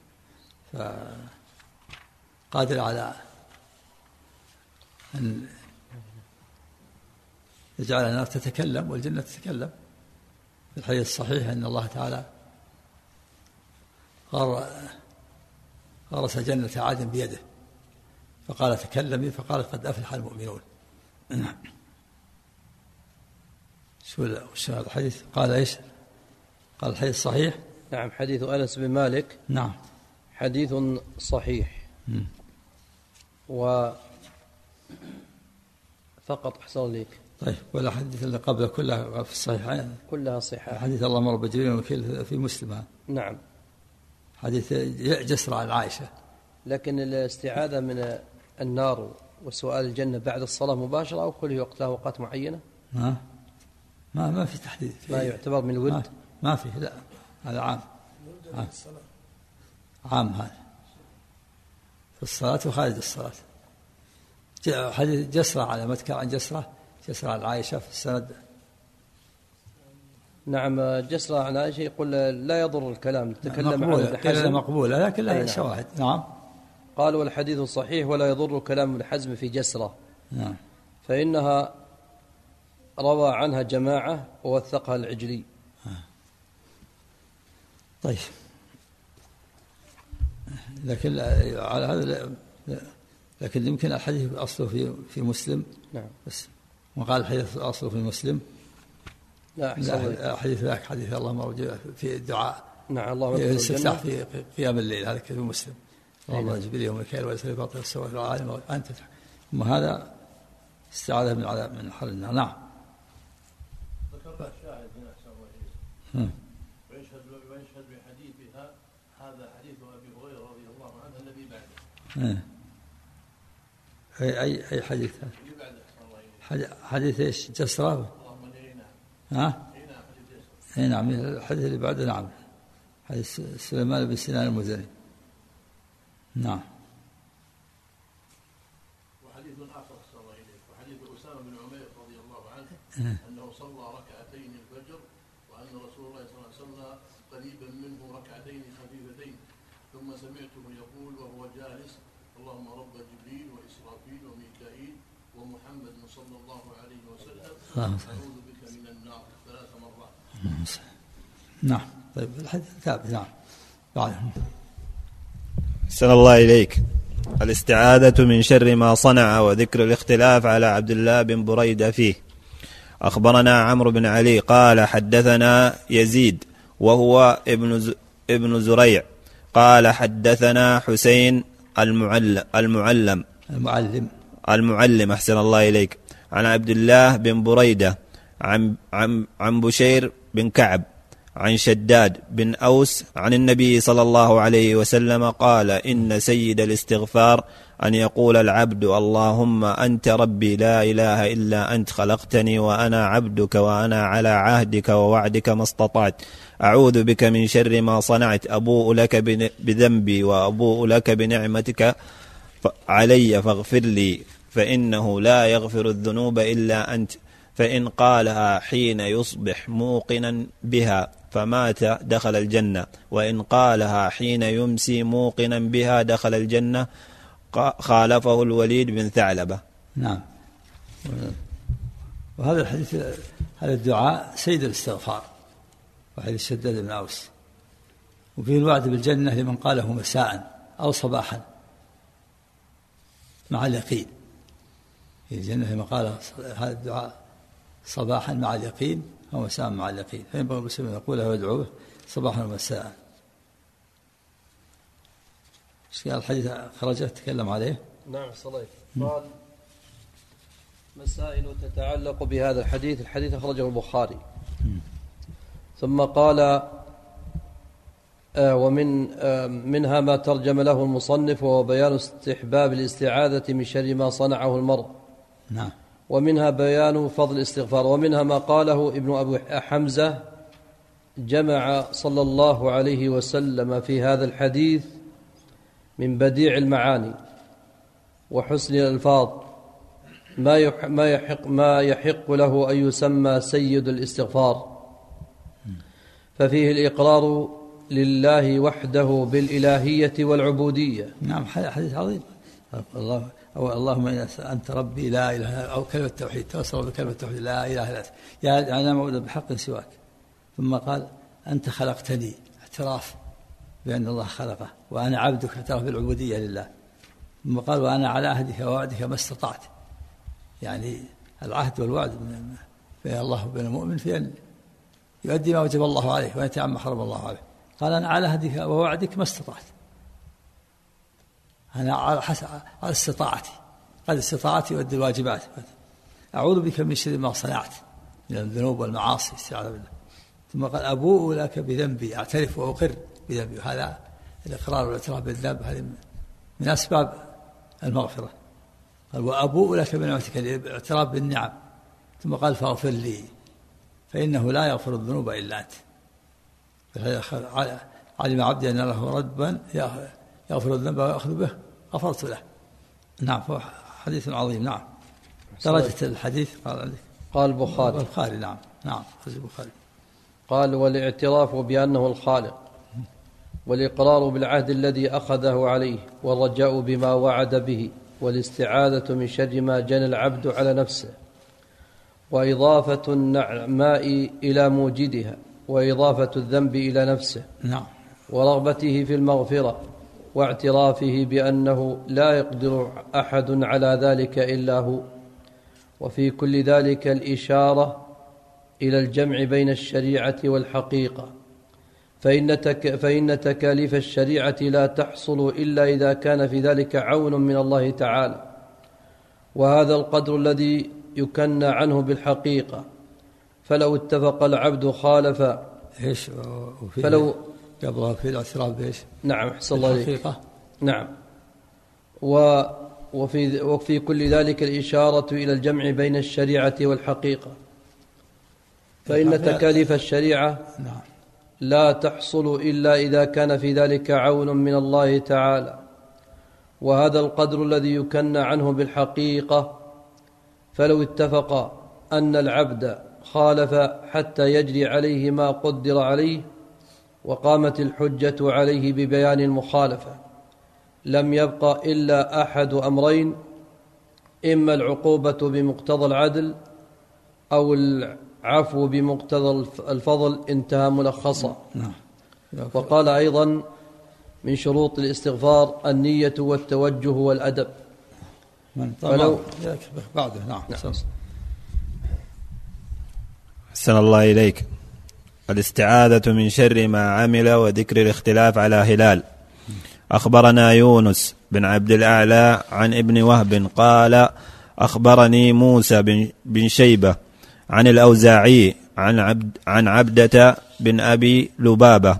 فقادر على أن يجعل النار تتكلم والجنة تتكلم. في الحديث الصحيح أن الله تعالى غرس جنة عدن بيده فقال تكلمي فقالت قد أفلح المؤمنون. نعم. شو الحديث قال ايش؟ قال الحديث صحيح. نعم، حديث أنس بن مالك نعم حديث صحيح. م. وفقط أحسن لك. طيب، ولا حديث اللي قبل كلها في الصحيحين؟ كلها صحيحة. حديث اللهم رب جبريل وميكائيل في مسلم. نعم. حديث جسر عن عائشة. لكن الاستعاذة من النار وسؤال الجنة بعد الصلاة مباشرة أو كل وقتها أوقات معينة؟ ما ما ما في تحديد، ما يعتبر من الود؟ ما, ما في، لا، هذا عام عام, عام هذا في الصلاة وخارج الصلاة. حديث جسرة على مذكر عن جسرة جسرة عن عائشة في السند. نعم، جسرة عن عائشة يقول لا يضر الكلام تكلم عنه ابن حزم مقبولة لكن لها شواهد. نعم. قال والحديث صحيح ولا يضر كلام ابن حزم في جسرة. نعم. فإنها روى عنها جماعة ووثقها العجلي. طيب، لكن على هذا لكن يمكن الحديث أصله في في مسلم. نعم. بس وقال الحديث أصله في مسلم. لا أحسن. حديث ذاك حديث اللهم في الدعاء. نعم، الله يستفتح في قيام الليل، هذا في مسلم. اللهم جبريل وميكائيل وإسرائيل باطل السماوات والعالم أنت. أما هذا استعاذة من عذاب من حر النار. نعم. ذكرت الشاهد هنا أحسن الله. ويشهد ويشهد بحديثها هذا حديث أبي هريرة رضي الله عنه الذي بعده. أي أي أي حديث هذا؟ اللي بعده أحسن الله. حديث إيش؟ جسرة. ها؟ اي نعم، الحديث اللي بعده. نعم، حديث سليمان بن سنان المزني. نعم. وحديث آخر صلى الله عليه وحديث أسامة بن عمير رضي الله عنه أنه صلى ركعتين الفجر وأن رسول الله صلى الله عليه وسلم قريبا منه ركعتين خفيفتين ثم سمعته يقول وهو جالس اللهم رب جبريل وإسرافيل وميكائيل ومحمد صلى الله عليه وسلم أعوذ بك من النار ثلاث مرات. نعم. طيب، الحديث ثابت. نعم. بعد أحسن الله إليك. الاستعاذة من شر ما صنع وذكر الاختلاف على عبد الله بن بريدة فيه. أخبرنا عمرو بن علي قال حدثنا يزيد وهو ابن ز... ابن زريع قال حدثنا حسين المعلم المعلم المعلم المعلم أحسن الله إليك عن عبد الله بن بريدة عن عن عن بشير بن كعب عن شداد بن أوس عن النبي صلى الله عليه وسلم قال إن سيد الاستغفار أن يقول العبد اللهم أنت ربي لا إله إلا أنت خلقتني وأنا عبدك وأنا على عهدك ووعدك ما استطعت أعوذ بك من شر ما صنعت أبوء لك بذنبي وأبوء لك بنعمتك علي فاغفر لي فإنه لا يغفر الذنوب إلا أنت. فإن قالها حين يصبح موقنا بها فمات دخل الجنة، وإن قالها حين يمسي موقنا بها دخل الجنة. خالفه الوليد بن ثعلبة. نعم. وهذا الحديث هذا الدعاء سيد الاستغفار، وحديث شداد بن أوس. وفيه الوعد بالجنة لمن قاله مساء أو صباحا مع اليقين. في الجنة لمن قال هذا الدعاء صباحا مع اليقين أو مساء مع اليقين، فينبغي المسلم أن يقوله ويدعوه صباحا ومساء. ايش قال الحديث خرجه تكلم عليه؟ نعم صليت. قال مسائل تتعلق بهذا الحديث. الحديث أخرجه البخاري. ثم قال آه ومن آه منها ما ترجم له المصنف، وهو بيان استحباب الاستعاذة من شر ما صنعه المرء. نعم. ومنها بيان فضل الاستغفار. ومنها ما قاله ابن أبي حمزة: جمع صلى الله عليه وسلم في هذا الحديث من بديع المعاني وحسن الألفاظ ما يحق ما يحق ما يحق له أن يسمى سيد الاستغفار، ففيه الإقرار لله وحده بالإلهية والعبودية. نعم، حديث عظيم. الله أو اللهم أنت ربي لا إله، أو كلمة التوحيد، توصل بكلمة التوحيد لا إله إلا أنت، يا أنا معبود بحق سواك. ثم قال أنت خلقتني، اعتراف بأن الله خلقه، وأنا عبدك، اعتراف بالعبودية لله. ثم قال وأنا على عهدك ووعدك ما استطعت، يعني العهد والوعد بين الله وبين المؤمن في أن يؤدي ما وجب الله عليه وينتهي عما حرم الله عليه. قال أنا على عهدك ووعدك ما استطعت، أنا على حسب على استطاعتي، قد استطاعتي يؤدي الواجبات. أعوذ بك من شر ما صنعت من الذنوب والمعاصي، استعاذ بالله. ثم قال أبوء لك بذنبي، أعترف وأقر بذنبي. هذا الإقرار والاعتراف بالذنب هذه من أسباب المغفرة. قال وأبوء لك بنعمتك، الاعتراف بالنعم. ثم قال فاغفر لي فإنه لا يغفر الذنوب إلا أنت. علم عبدي أن له ربا يغفر الذنب ويأخذ به، غفرت له. نعم، فهو حديث عظيم. نعم. درجة الحديث قال عندك قال البخاري. البخاري نعم نعم البخاري. قال والاعتراف بأنه الخالق، والإقرار بالعهد الذي أخذه عليه، والرجاء بما وعد به، والاستعاذة من شر ما جنى العبد على نفسه، وإضافة النعماء إلى موجدها، وإضافة الذنب إلى نفسه. نعم. ورغبته في المغفرة، واعترافه بأنه لا يقدر أحد على ذلك إلا هو. وفي كل ذلك الإشارة إلى الجمع بين الشريعة والحقيقة، فإن, تك فإن تكاليف الشريعة لا تحصل إلا إذا كان في ذلك عون من الله تعالى، وهذا القدر الذي يكنى عنه بالحقيقة. فلو اتفق العبد خالف إيش فلو قبلها في الاعتراف بإيش؟ نعم أحسن الله الحقيقة. نعم. و وفي, وفي كل ذلك الإشارة إلى الجمع بين الشريعة والحقيقة، فإن تكاليف الشريعة نعم لا تحصل إلا إذا كان في ذلك عون من الله تعالى، وهذا القدر الذي يكنى عنه بالحقيقة. فلو اتفق أن العبد خالف حتى يجري عليه ما قدر عليه، وقامت الحجة عليه ببيان المخالفة، لم يبق إلا أحد أمرين: إما العقوبة بمقتضى العدل، أو العفو بمقتضى الفضل. انتهى ملخصا. وقال أيضا من شروط الاستغفار النية والتوجه والأدب. فلو بعده نعم. أحسن الله إليك. الاستعاذة من شر ما عمل وذكر الاختلاف على هلال. أخبرنا يونس بن عبد الأعلى عن ابن وهب قال أخبرني موسى بن شيبة عن الأوزاعي عن عبد عن عبدة بن أبي لبابة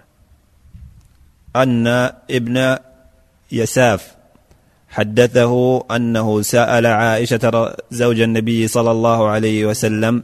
أن ابن يساف حدثه أنه سأل عائشة زوج النبي صلى الله عليه وسلم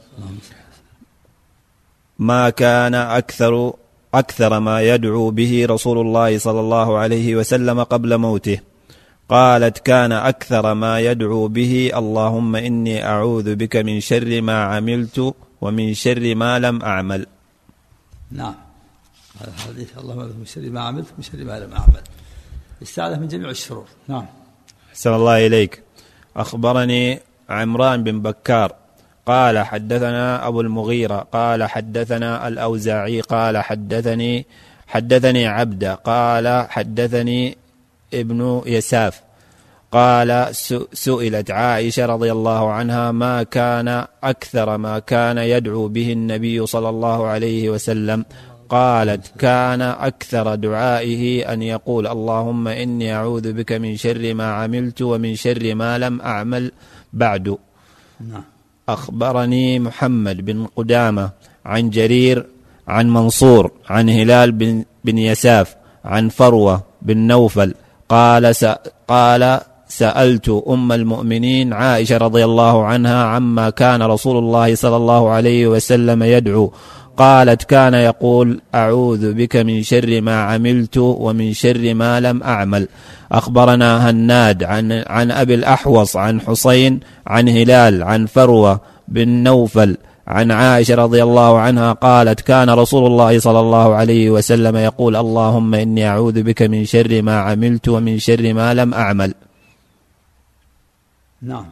ما كان أكثر أكثر ما يدعو به رسول الله صلى الله عليه وسلم قبل موته. قالت كان أكثر ما يدعو به اللهم إني أعوذ بك من شر ما عملت ومن شر ما لم أعمل. نعم، هذا الحديث اللهم أعوذ من شر ما عملت ومن شر ما لم أعمل، استعاذ من جميع الشرور. نعم. أحسن الله إليك. أخبرني عمران بن بكار قال حدثنا أبو المغيرة قال حدثنا الأوزاعي قال حدثني حدثني عبدة قال حدثني ابن يساف قال سئلت عائشة رضي الله عنها ما كان أكثر ما كان يدعو به النبي صلى الله عليه وسلم، قالت كان أكثر دعائه أن يقول اللهم إني أعوذ بك من شر ما عملت ومن شر ما لم أعمل بعد. أخبرني محمد بن قدامة عن جرير عن منصور عن هلال بن, بن يساف عن فروة بن نوفل قال قال سألت أم المؤمنين عائشة رضي الله عنها عما كان رسول الله صلى الله عليه وسلم يدعو، قالت كان يقول أعوذ بك من شر ما عملت ومن شر ما لم أعمل. أخبرنا هناد عن, عن أبي الأحوص عن حسين عن هلال عن فروة بن نوفل عن عائشة رضي الله عنها قالت كان رسول الله صلى الله عليه وسلم يقول اللهم إني أعوذ بك من شر ما عملت ومن شر ما لم أعمل. نعم.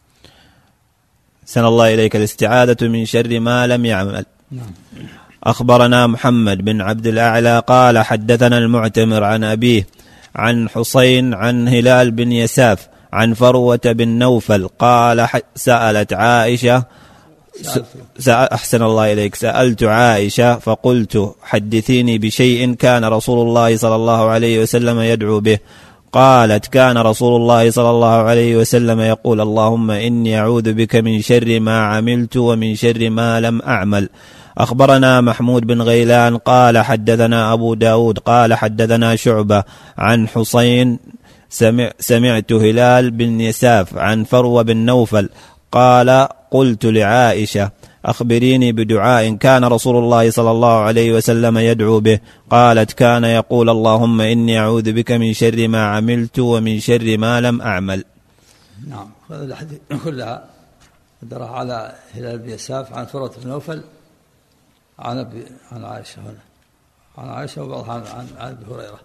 سن الله إليك الاستعاذة من شر ما لم يعمل. نعم. أخبرنا محمد بن عبد الأعلى قال حدثنا المعتمر عن أبيه عن حسين عن هلال بن يساف عن فروة بن نوفل قال سألت عائشة أحسن الله إليك سألت عائشة فقلت حدثيني بشيء كان رسول الله صلى الله عليه وسلم يدعو به، قالت كان رسول الله صلى الله عليه وسلم يقول اللهم إني أعوذ بك من شر ما عملت ومن شر ما لم أعمل. أخبرنا محمود بن غيلان قال حدثنا أبو داود قال حدثنا شعبة عن حسين سمع سمعت هلال بن يساف عن فروة بن نوفل قال قلت لعائشة أخبريني بدعاء كان رسول الله صلى الله عليه وسلم يدعو به، قالت كان يقول اللهم إني أعوذ بك من شر ما عملت ومن شر ما لم أعمل. نعم. هذا الحديث كلها درى على هلال بن يساف عن فروة بن نوفل عن أبي عن عائشة هنا عن عائشة وبعضها عن عن عن أبي هريرة.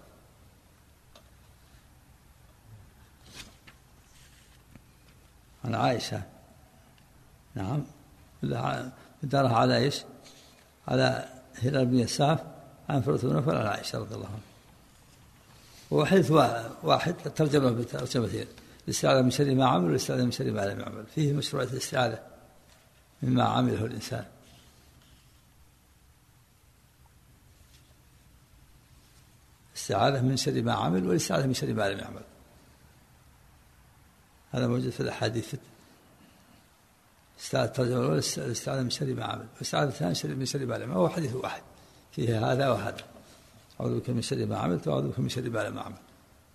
عن عائشة. نعم. دارها على إيش؟ على هلال بن يساف عن فروة بن نوفل على عائشة رضي الله عنها. هو حديث واحد ترجمة بترجمتين، الاستعاذة من شر ما عمل والاستعاذة من شر ما لم يعمل. فيه مشروعية الاستعاذة مما عمله الإنسان. الاستعاذة من شر ما عمل والاستعاذة من شر ما لم يعمل. هذا موجود في الأحاديث. استعاذة الترجمة الأولى الاستعاذة من شر ما عمل، والاستعاذة الثانية من شر ما لم يعمل. هو حديث واحد فيه هذا وهذا. أعوذ بك من شر ما عملت وأعوذ بك من شر ما لم أعمل.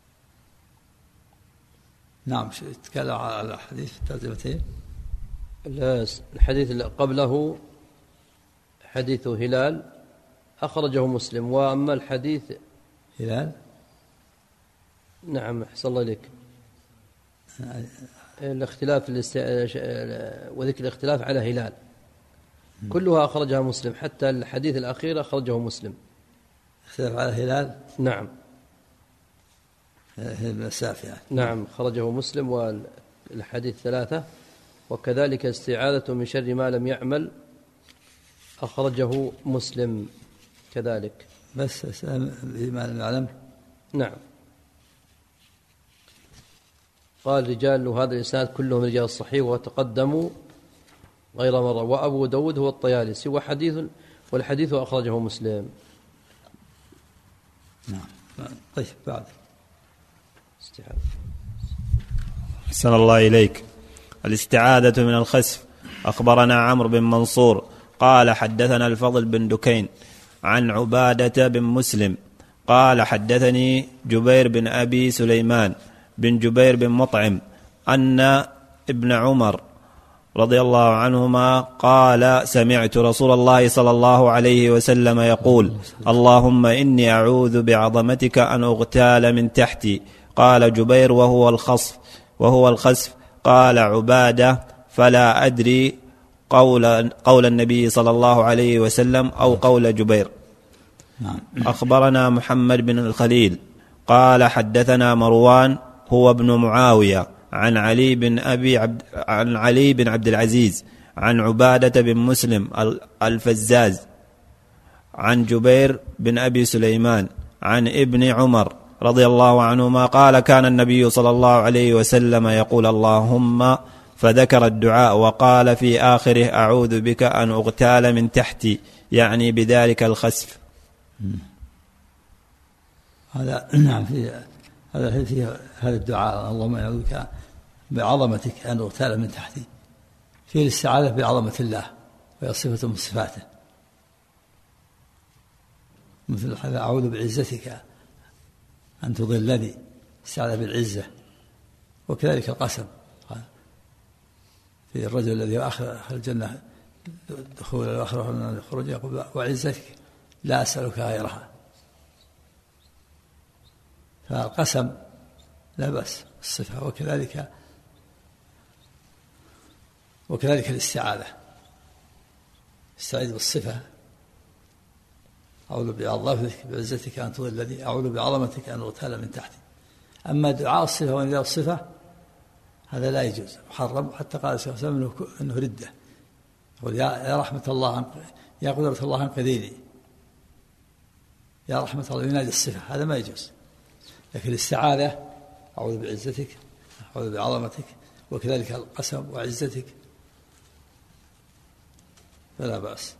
نعم. تكلم على الحديث في الترجمتين. الحديث قبله حديث هلال أخرجه مسلم، وأما الحديث هلال نعم أحسن الله إليك الاختلاف الاست... وذكر الاختلاف على هلال كلها أخرجها مسلم، حتى الحديث الأخير أخرجه مسلم. اختلاف على هلال. نعم. المسافة يعني. نعم خرجه مسلم، والحديث ثلاثة. وكذلك استعاذة من شر ما لم يعمل أخرجه مسلم كذلك. بس ما لم يعلم. نعم. قال رجال هذا الإسناد كلهم رجال الصحيح وتقدموا غير مرة، وأبو داود هو الطيالسي، وحديث والحديث أخرجه مسلم. نعم. طيب بعد استعاذة. أحسن الله إليك. الاستعاذة من الخسف. أخبرنا عمرو بن منصور قال حدثنا الفضل بن دكين عن عبادة بن مسلم قال حدثني جبير بن أبي سليمان بن جبير بن مطعم أن ابن عمر رضي الله عنهما قال سمعت رسول الله صلى الله عليه وسلم يقول اللهم إني أعوذ بعظمتك أن أغتال من تحتي. قال جبير وهو الخصف وهو الخسف. قال عبادة فلا أدري قول, قول النبي صلى الله عليه وسلم أو قول جبير. أخبرنا محمد بن الخليل قال حدثنا مروان هو ابن معاوية عن علي بن أبي عبد عن علي بن عبد العزيز عن عبادة بن مسلم الفزاز عن جبير بن أبي سليمان عن ابن عمر رضي الله عنهما قال كان النبي صلى الله عليه وسلم يقول اللهم، فذكر الدعاء وقال في آخره أعوذ بك أن أغتال من تحتي، يعني بذلك الخسف. هذا نعم في هذا في هذا الدعاء اللهم أعوذ بك بعظمتك أن أغتال من تحتي، في الاستعاذة بعظمة الله وهي صفة من صفاته، مثل هذا أعوذ بعزتك أن تضلني، استعاذة بالعزة. وكذلك القسم في الرجل الذي آخر الجنة دخول الآخرة من الخروج يقول وعزتك لا أسألك غيرها. فالقسم لا بأس الصفة، وكذلك وكذلك الاستعاذة، استعيذ بالصفة أعوذ بعزتك أن تضلني، أعوذ بعظمتك أن أغتال من تحتي. أما دعاء الصفة وإنزال الصفة هذا لا يجوز، محرم، حتى قال صلى الله عليه وسلم أنه ردة، يقول يا رحمة الله يا قدرة الله انقذيني، يا رحمة الله، ينادي الصفة، هذا ما يجوز. لكن الاستعاذة أعوذ بعزتك أعوذ بعظمتك، وكذلك القسم وعزتك فلا بأس.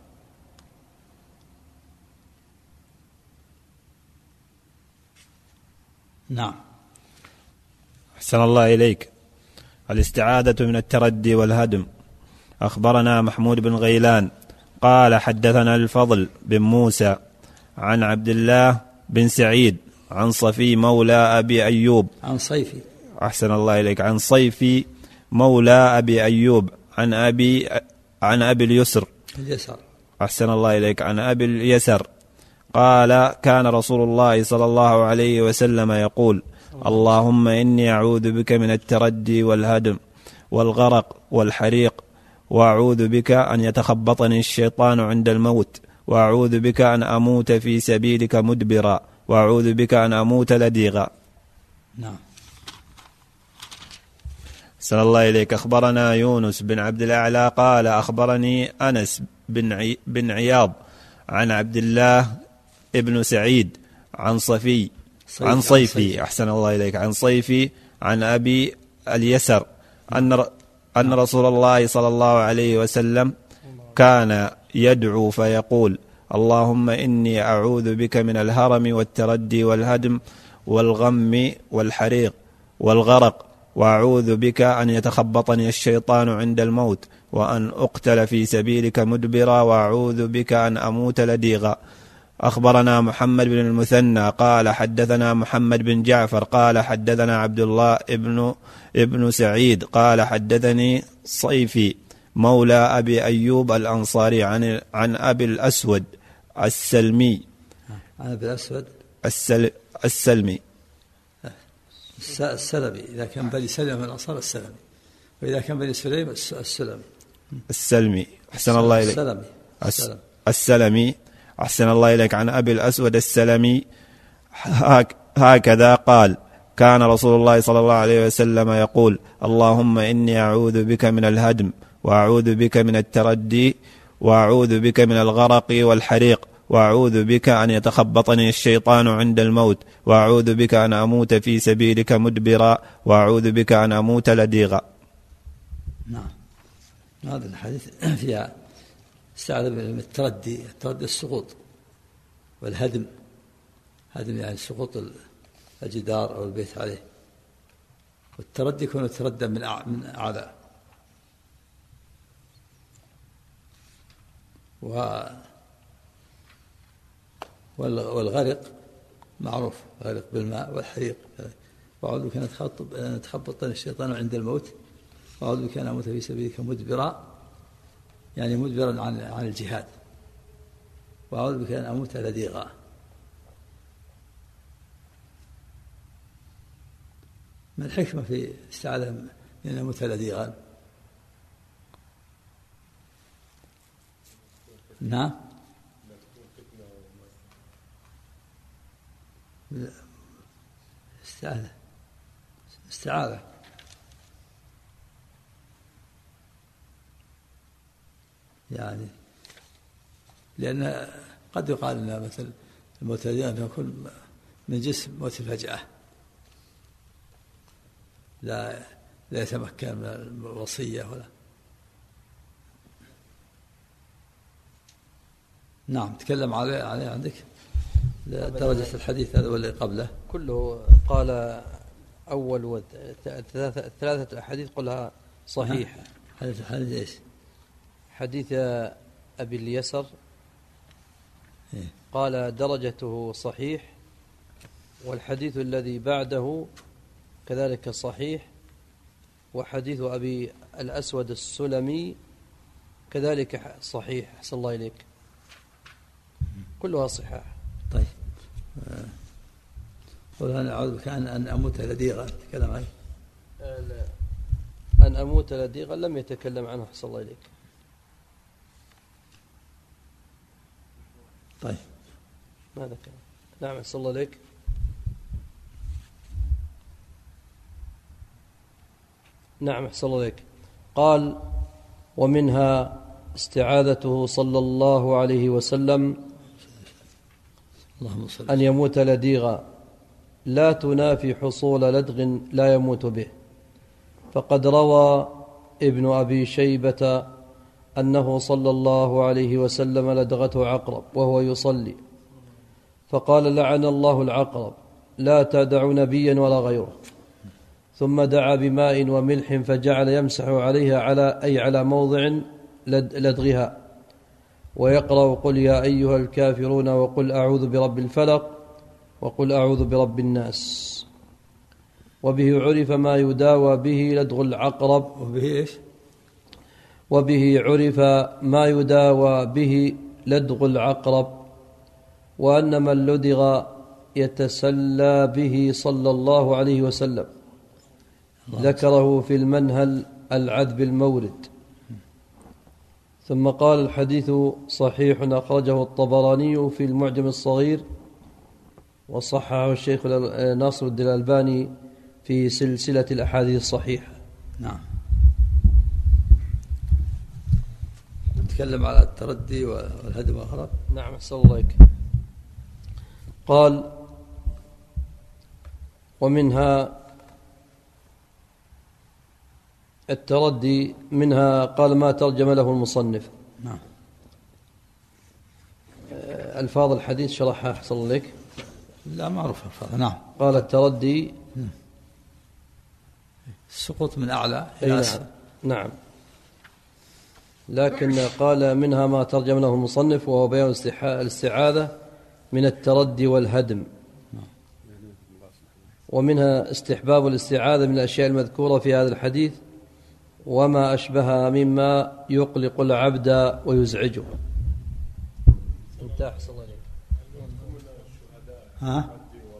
نعم. أحسن الله إليك. الاستعاذة من التردي والهدم. أخبرنا محمود بن غيلان قال حدثنا الفضل بن موسى عن عبد الله بن سعيد عن صفي مولى أبي أيوب عن صيفي أحسن الله إليك عن صيفي مولى أبي أيوب عن أبي عن أبي اليسر اليسر أحسن الله إليك عن أبي اليسر قال كان رسول الله صلى الله عليه وسلم يقول اللهم إني أعوذ بك من التردي والهدم والغرق والحريق، وأعوذ بك أن يتخبطني الشيطان عند الموت، وأعوذ بك أن أموت في سبيلك مدبرا، وأعوذ بك أن أموت لديغا. نعم. صلى الله إليك. أخبرنا يونس بن عبد الأعلى قال أخبرني أنس بن, عي بن عياض عن عبد الله ابن سعيد عن صفي عن صيفي أحسن الله إليك عن صيفي عن أبي اليسر أن أن رسول الله صلى الله عليه وسلم كان يدعو فيقول اللهم إني أعوذ بك من الهرم والتردي والهدم والغم والحريق والغرق، وأعوذ بك أن يتخبطني الشيطان عند الموت، وأن أقتل في سبيلك مدبرا، وأعوذ بك أن أموت لديغا. أخبرنا محمد بن المثنى قال حدثنا محمد بن جعفر قال حدثنا عبد الله ابن ابن سعيد قال حدثني صيفي مولى أبي أيوب الأنصاري عن عن أبي الأسود السلمي عن أبي الأسود السل السلمي السلمي إذا كان بني سلمة من الأنصار السلمي، وإذا كان بني سليم السلمي السلمي أحسن الله إليك السلمي السلمي أحسن الله إليك عن أبي الأسود السلمي هكذا قال كان رسول الله صلى الله عليه وسلم يقول اللهم إني أعوذ بك من الهدم، وأعوذ بك من التردي، وأعوذ بك من الغرق والحريق، وأعوذ بك أن يتخبطني الشيطان عند الموت، وأعوذ بك أن أموت في سبيلك مدبرا، وأعوذ بك أن أموت لديغا. نعم. هذا الحديث فيها استعاذ من التردي، التردي السقوط، والهدم هدم يعني سقوط الجدار أو البيت عليه، والتردي يكون يتردى من من أعلى. و والغرق معروف، غرق بالماء والحريق. وأعوذ بك أن يتخبطني الشيطان عند الموت، وأعوذ بك أن أموت في سبيلك مدبرا، يعني مدبرا عن عن الجهاد، وأعوذ بك أن أموت لديغا. ما الحكمة في استعاذة من أن أموت لديغا؟ نعم. استعاذة استعاذة يعني لأن قد يقال أن مثل الموت الذي يكون من جسم موت الفجأة لا لا يتمكن من الوصية ولا. نعم تكلم عليه عليه عندك درجة الحديث هذا واللي قبله كله قال أول ود ثلاثة ثلاثة أحاديث قلها صحيحة. حديث حديث إيش؟ حديث أبي اليسر قال درجته صحيح، والحديث الذي بعده كذلك صحيح، وحديث أبي الأسود السلمي كذلك صحيح. أحسن الله إليك، كلها صحاح. طيب قل أنا أعوذ بك أن أموت لديغا تكلم عنه. أن أموت لديغا لم يتكلم عنه. أحسن الله إليك. طيب ماذا كان؟ نعم أحسن الله إليك. نعم أحسن الله إليك. قال ومنها استعاذته صلى الله عليه وسلم أن يموت لديغا لا تنافي حصول لدغ لا يموت به، فقد روى ابن أبي شيبة أنه صلى الله عليه وسلم لدغته عقرب وهو يصلي، فقال لعن الله العقرب لا تدع نبيا ولا غيره، ثم دعا بماء وملح فجعل يمسح عليها على أي على موضع لدغها، ويقرأ قل يا أيها الكافرون وقل أعوذ برب الفلق وقل أعوذ برب الناس. وبه عرف ما يداوى به لدغ العقرب. وبه إيش؟ وبه عرف ما يداوى به لدغ العقرب، وأن من لدغ يتسلى به صلى الله عليه وسلم، ذكره في المنهل العذب المورد. ثم قال الحديث صحيح أخرجه الطبراني في المعجم الصغير، وصححه الشيخ ناصر الدين الألباني في سلسلة الأحاديث الصحيحة. نعم. نتكلم على التردي والهدم والغرق. نعم أحسن الله إليك. قال ومنها التردي، منها قال ما ترجم له المصنف. نعم. ألفاظ الحديث شرحها أحسن الله إليك. لا معروف ألفاظ. نعم. قال التردي السقوط من أعلى إلى أسفل. نعم. لكن قال منها ما ترجم له المصنف وهو بيان الاستعاذة من التردي والهدم. ومنها استحباب الاستعاذة من الأشياء المذكورة في هذا الحديث وما أشبهها مما يقلق العبد ويزعجه. انتهى أحسن الله إليك. ها؟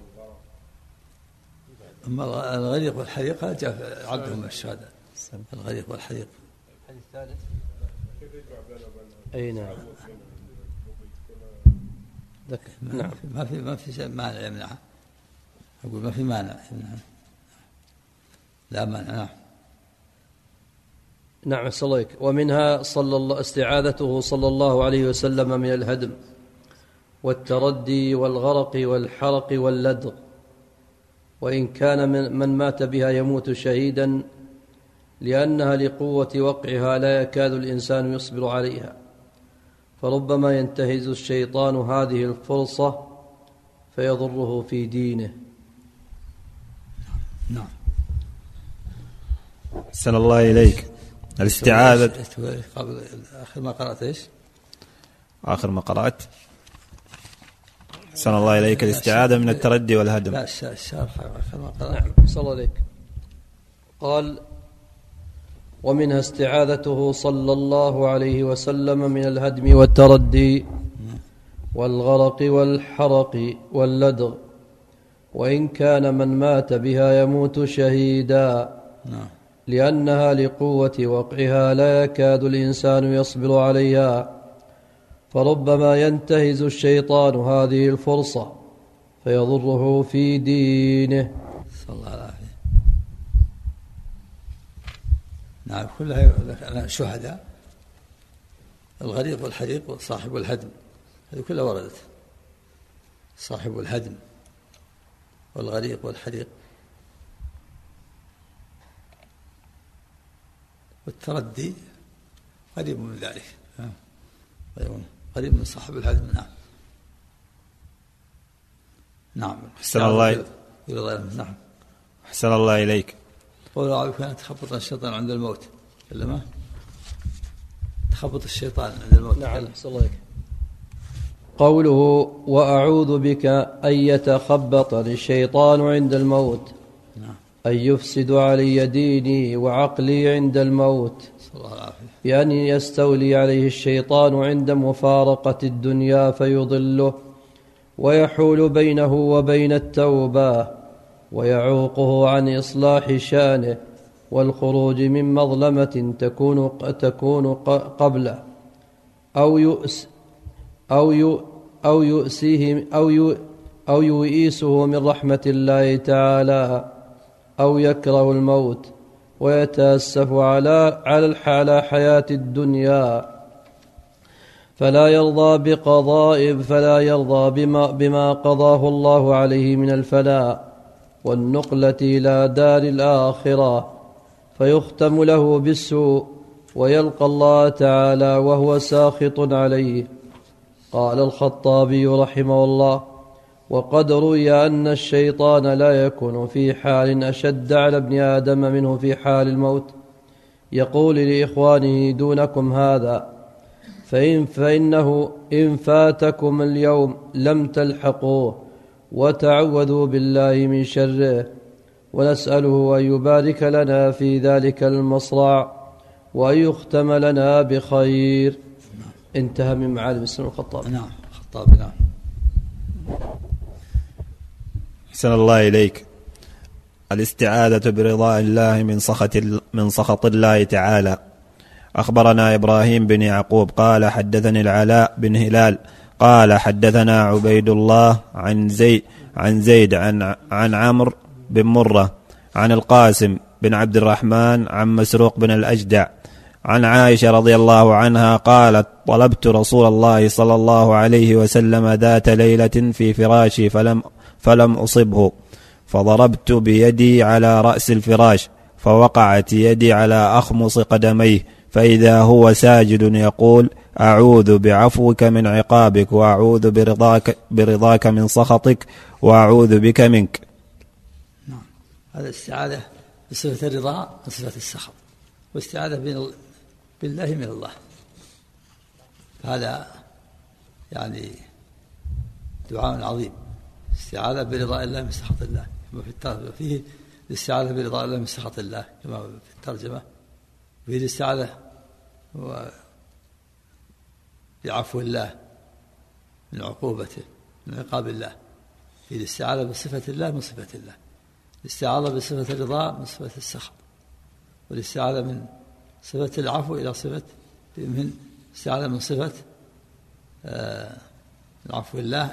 أما الغريق والحريق هذا جاء عبدهم الشهادة. الغريق والحريق. الحديث الثالث. أي نعم. نعم. ما في ما في مانع يمنعه. أقول ما في مانع يمنعه. لا مانع. نعم. نعم أحسن الله إليك. ومنها صلى الله استعاذته صلى الله عليه وسلم من الهدم والتردي والغرق والحرق واللدغ، وإن كان من, من مات بها يموت شهيدا، لأنها لقوة وقعها لا يكاد الإنسان يصبر عليها، فربما ينتهز الشيطان هذه الفرصة فيضره في دينه. نعم. أحسن الله إليك. الاستعاذة قبل آخر ما قرأت إيش؟ آخر ما قرأت أحسن الله إليك الاستعاذة من التردي والهدم. لا الشرح آخر ما قرأت. نعم أحسن الله إليك. قال ومنها استعاذته صلى الله عليه وسلم من الهدم والتردي والغرق والحرق واللدغ، وإن كان من مات بها يموت شهيدا، لأنها لقوة وقعها لا يكاد الإنسان يصبر عليها، فربما ينتهز الشيطان هذه الفرصة فيضره في دينه. صلى الله عليه وسلم. نعم كلها شهداء الغريق والحريق وصاحب الهدم، هذه كلها وردت. صاحب الهدم والغريق والحريق والتردي قريب من ذلك، قريب من صاحب الهدم. نعم نعم. أحسن الله نعم. أحسن الله إليك. قول أعوذ كان تخبط الشيطان عند الموت، كلمة تخبط الشيطان عند الموت. نعم. أحسن الله إليك. قوله وأعوذ بك أن يتخبطني الشيطان عند الموت، نعم. أن يفسد علي ديني وعقلي عند الموت، صلى الله العافية. بأن يستولي عليه الشيطان عند مفارقة الدنيا فيضله ويحول بينه وبين التوبة ويعوقه عن إصلاح شانه والخروج من مظلمة تكون تكون قبله أو يؤس أو يؤ أو يؤسيه أو يؤ أو يؤيسه من رحمة الله تعالى، أو يكره الموت ويتأسف على على الحال حياة الدنيا، فلا يرضى بقضاء فلا يرضى بما بما قضاه الله عليه من الفناء والنقلة إلى دار الآخرة، فيختم له بالسوء ويلقى الله تعالى وهو ساخط عليه. قال الخطابي رحمه الله: وقد روي أن الشيطان لا يكون في حال أشد على ابن آدم منه في حال الموت، يقول لإخوانه دونكم هذا، فإن فإنه إن فاتكم اليوم لم تلحقوه، وتعوذوا بالله من شره، ونسأله أن يبارك لنا في ذلك المصرع وأن يختم لنا بخير. انتهى من معالم السنة الخطاب. نعم. الخطاب. نعم. أحسن الله إليك. الاستعاذة برضاء الله من سخط من سخط الله تعالى. أخبرنا إبراهيم بن يعقوب قال حدثني العلاء بن هلال قال حدثنا عبيد الله عن زيد عن زيد عن عن عمرو بن مرة عن القاسم بن عبد الرحمن عن مسروق بن الأجدع عن عائشة رضي الله عنها قالت: طلبت رسول الله صلى الله عليه وسلم ذات ليلة في فراشي فلم فلم أصبه، فضربت بيدي على رأس الفراش فوقعت يدي على أخمص قدميه، فإذا هو ساجد يقول: أعوذ بعفوك من عقابك، وأعوذ برضاك, برضاك من سخطك، وأعوذ بك منك. نعم. هذا الاستعاذة بصفة الرضا وصفة السخط، واستعاذة بالله من الله. هذا يعني دعاء عظيم، استعاذة برضاء الله من سخط الله، كما في الترجمة فيه الاستعاذة برضاء الله من سخط الله كما في الترجمة، فيه الاستعاذة بعفو الله من عقوبته من عقاب الله، فيه الاستعاذة بصفة الله من صفة الله، الاستعاذة بصفة الرضا من صفة السخط، والاستعاذة من صفة العفو إلى صفة من استعاذة من صفة آه العفو الله،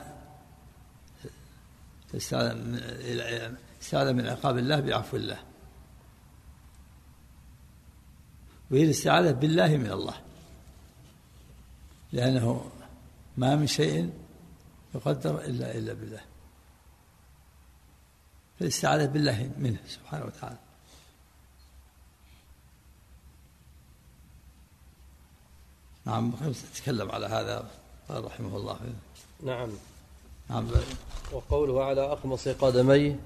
استعاذة من عقاب الله بعفو الله، وهي الاستعاذة بالله من الله، لأنه ما من شيء يقدر إلا إلا بالله، فالاستعاذة بالله منه سبحانه وتعالى. نعم. نتكلم على هذا رحمه الله. نعم. نعم. وقوله على أخمص قدميه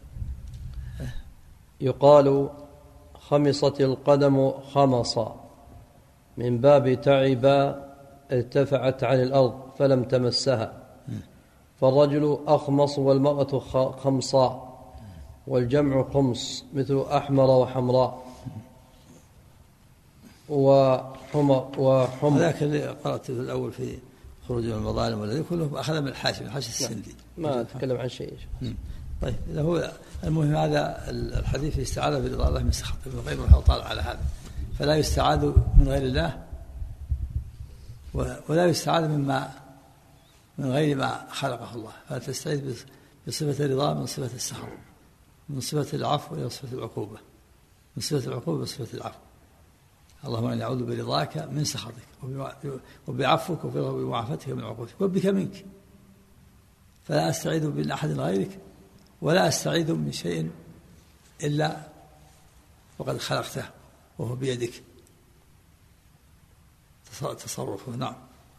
يقال خمصت القدم خمصا من باب تعب ارتفعت عن الأرض فلم تمسها، فالرجل أخمص والمرأة خمصاء، والجمع خمص مثل أحمر وحمراء وحمر وحمر. ذاك اللي قرأت الأول في خروج من المظالم والذي كله أخذ من الحاشي من حاشي السندي، ما أتكلم عن شيء. طيب إذا هو المهم هذا الحديث يستعاذ برضا الله من سخطه، ابن القيم رحمه الله طالع على هذا، فلا يستعاذ من غير الله ولا يستعاذ مما من غير ما خلقه الله، فتستعيذ بصفة الرضا من صفة السخط، من صفة العفو إلى صفة العقوبة، من صفة العقوبة إلى صفة العفو. اللهم إني أعوذ برضاك من سخطك وبعفوك وبمعافتك من عقوبتك وبك منك، فلا أستعيذ من أحد غيرك ولا أستعيذ من شيء إلا وقد خلقته وهو بيدك تصرفه. نعم.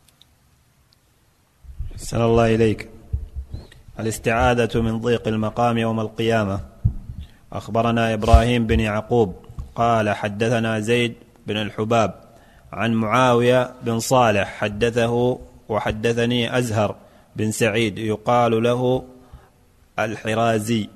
أحسن الله إليك. الاستعاذة من ضيق المقام يوم القيامة. أخبرنا إبراهيم بن يعقوب قال حدثنا زيد بن الحباب عن معاوية بن صالح حدثه وحدثني أزهر بن سعيد يقال له الحرازي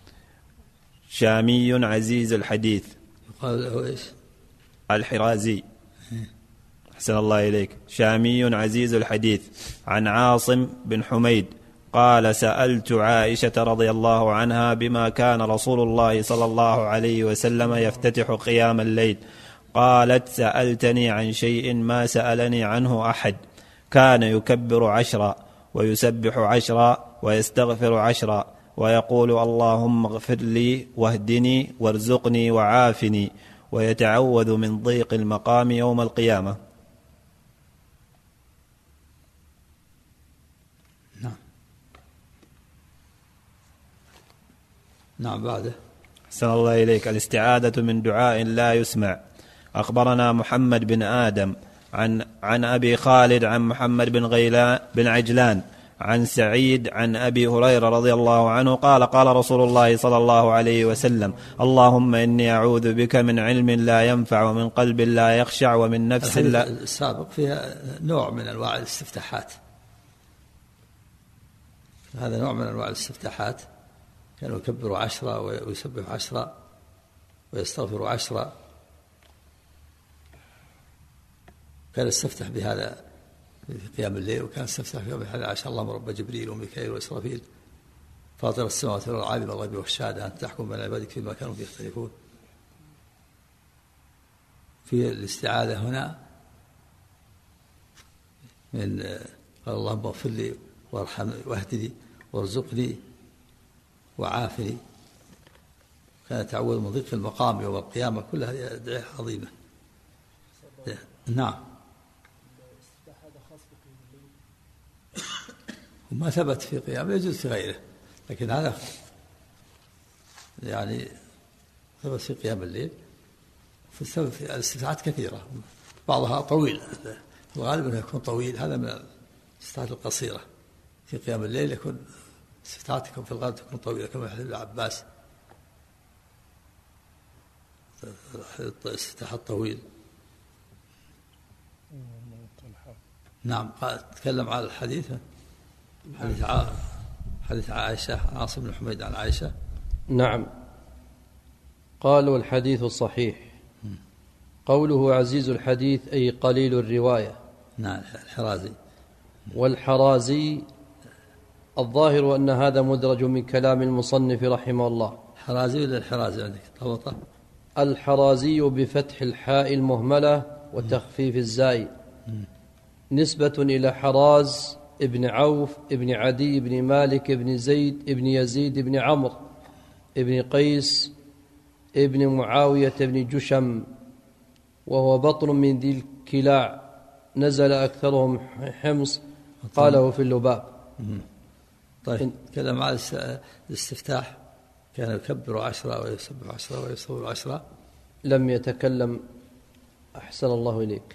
شامي عزيز الحديث. يقال له إيش؟ الحرازي. أحسن الله إليك. شامي عزيز الحديث عن عاصم بن حميد قال سألت عائشة رضي الله عنها بما كان رسول الله صلى الله عليه وسلم يفتتح قيام الليل، قالت سألتني عن شيء ما سألني عنه أحد، كان يكبر عشرا ويسبح عشرا ويستغفر عشرا ويقول اللهم اغفر لي واهدني وارزقني وعافني، ويتعوذ من ضيق المقام يوم القيامة. نعم. نعم. بعده. أحسن الله إليك. الاستعاذة من دعاء لا يسمع. أخبرنا محمد بن آدم عن عن أبي خالد عن محمد بن غيلان بن عجلان عن سعيد عن أبي هريرة رضي الله عنه قال قال رسول الله صلى الله عليه وسلم اللهم إني أعوذ بك من علم لا ينفع ومن قلب لا يخشع ومن نفس لا. السابق فيها نوع من أنواع الاستفتاحات، هذا نوع من أنواع الاستفتاحات، كانوا يكبروا عشرة ويسبح عشرة ويستغفر عشرة، كان يستفتح بهذا في قيام الليل، وكان يستفتح بهذا عشاء اللهم رب جبريل وميكائيل وإسرافيل فاطر السماوات والأرض عالم الغيب والشهادة أنت تحكم بين عبادك فيما كانوا فيه يختلفون. في الاستعاذة هنا من قال اللهم اغفر لي وارحمني واهدني وارزقني وعافني، كان تعوذ من ضيق المقام يوم القيامة، كلها أدعية عظيمة. نعم. وما ثبت في قيام يجوز في غيره، لكن هذا يعني ثبت في قيام الليل. في السبب في الاستفتاحات كثيرة، بعضها طويل، الغالب أنه يكون طويل، هذا من الاستفتاحات القصيرة. في قيام الليل يكون استفتاحاتكم في الغالب تكون طويلة كما حديث ابن عباس الاستفتاح الطويل. نعم. تكلم على الحديث حديث ع... حديث عائشة عاصم بن حميد عن عائشة. نعم. قال والحديث الصحيح. قوله عزيز الحديث أي قليل الرواية. نعم. الحرازي. والحرازي الظاهر أن هذا مدرج من كلام المصنف رحمه الله. حرازي ولا الحرازي عندك طبطة؟ الحرازي بفتح الحاء المهملة وتخفيف الزاي، نسبة إلى حراز ابن عوف ابن عدي ابن مالك ابن زيد ابن يزيد ابن عمرو ابن قيس ابن معاوية ابن جشم، وهو بطن من ذي الكلاع، نزل أكثرهم حمص، قاله في اللباب. طيب. كلام على الاستفتاح كان يكبر عشرة ويسبح عشرة ويصور عشرة. لم يتكلم. أحسن الله إليك.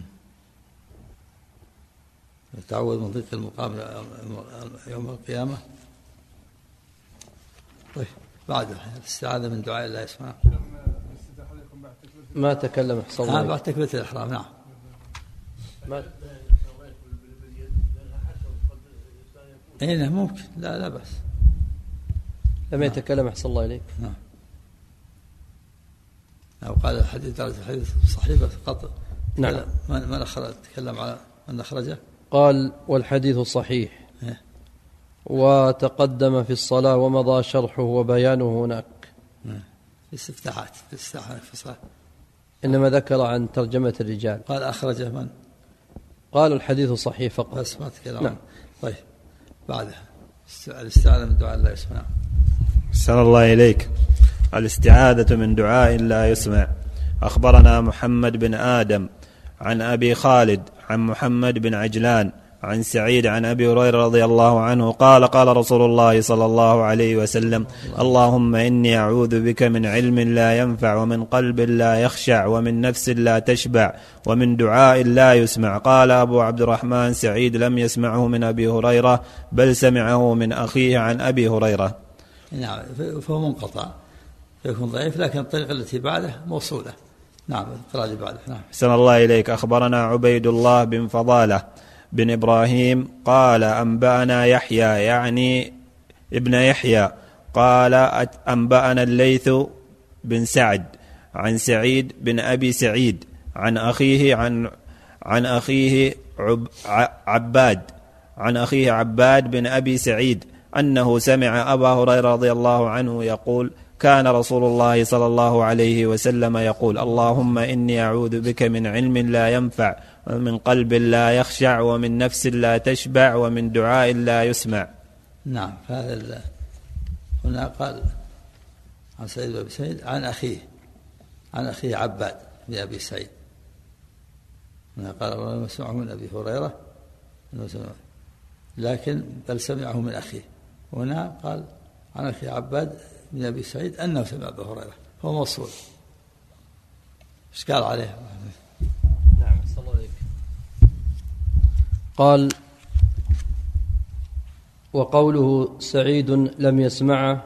تعوذ من ضيق المقام يوم القيامة. طيب. بعد الاستعاذة من دعاء الله يسمع. ما تكلم. أحسن الله. بعد تكبيرة الإحرام. نعم. ما إيه ممكن. لا لا بس. لم يتكلم. أحسن الله إليك. نعم. أو قال الحديث درجة الحديث صحيح بس قط. نعم. من من أخرج تكلم على من أخرجه. قال والحديث صحيح. إيه؟ وتقدم في الصلاة ومضى شرحه وبيانه هناك. إيه؟ في استفتاحات في استفتاحات في الصلاة. إنما ذكر عن ترجمة الرجال. قال أخرجه من؟ قال الحديث صحيح فقط. بس ما تكلم. نعم. طيب. بعدها الاستعاذة من دعاء لا يسمع. أحسن الله إليك. الاستعاذة من دعاء لا يسمع. أخبرنا محمد بن آدم عن أبي خالد عن محمد بن عجلان عن سعيد عن أبي هريرة رضي الله عنه قال قال رسول الله صلى الله عليه وسلم اللهم إني أعوذ بك من علم لا ينفع ومن قلب لا يخشع ومن نفس لا تشبع ومن دعاء لا يسمع. قال أبو عبد الرحمن سعيد لم يسمعه من أبي هريرة بل سمعه من أخيه عن أبي هريرة. نعم فهو منقطع فيكون ضعيف لكن الطريقة التي بعده موصولة. نعم القراءة اللي بعده. نعم. أحسن الله إليك. أخبرنا عبيد الله بن فضالة بن إبراهيم قال أنبأنا يحيى يعني ابن يحيى قال أنبأنا الليث بن سعد عن سعيد بن أبي سعيد عن أخيه عن عن أخيه عب عباد عن أخيه عباد بن أبي سعيد أنه سمع أبا هريرة رضي الله عنه يقول كان رسول الله صلى الله عليه وسلم يقول اللهم إني أعوذ بك من علم لا ينفع ومن قلب لا يخشع ومن نفس لا تشبع ومن دعاء لا يسمع. نعم. فهذا هنا قال عن سعيد بن أبي سعيد عن أخيه عن أخيه عباد بن أبي سعيد. هنا قال ما سمعه من أبي هريرة لكن بل سمعه من أخيه. هنا قال عن أخي عباد بن أبي سعيد أنه سمع أبا هريرة هو موصول. إيش قال عليه؟ نعم صلى الله عليه. قال وقوله سعيد لم يسمعه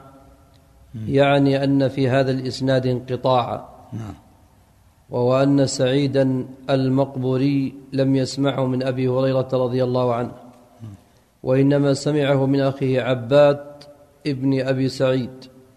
يعني أن في هذا الإسناد انقطاعا وهو أن سعيدا المقبوري لم يسمعه من أبي هريرة رضي الله عنه وإنما سمعه من أخيه عباد ابن أبي سعيد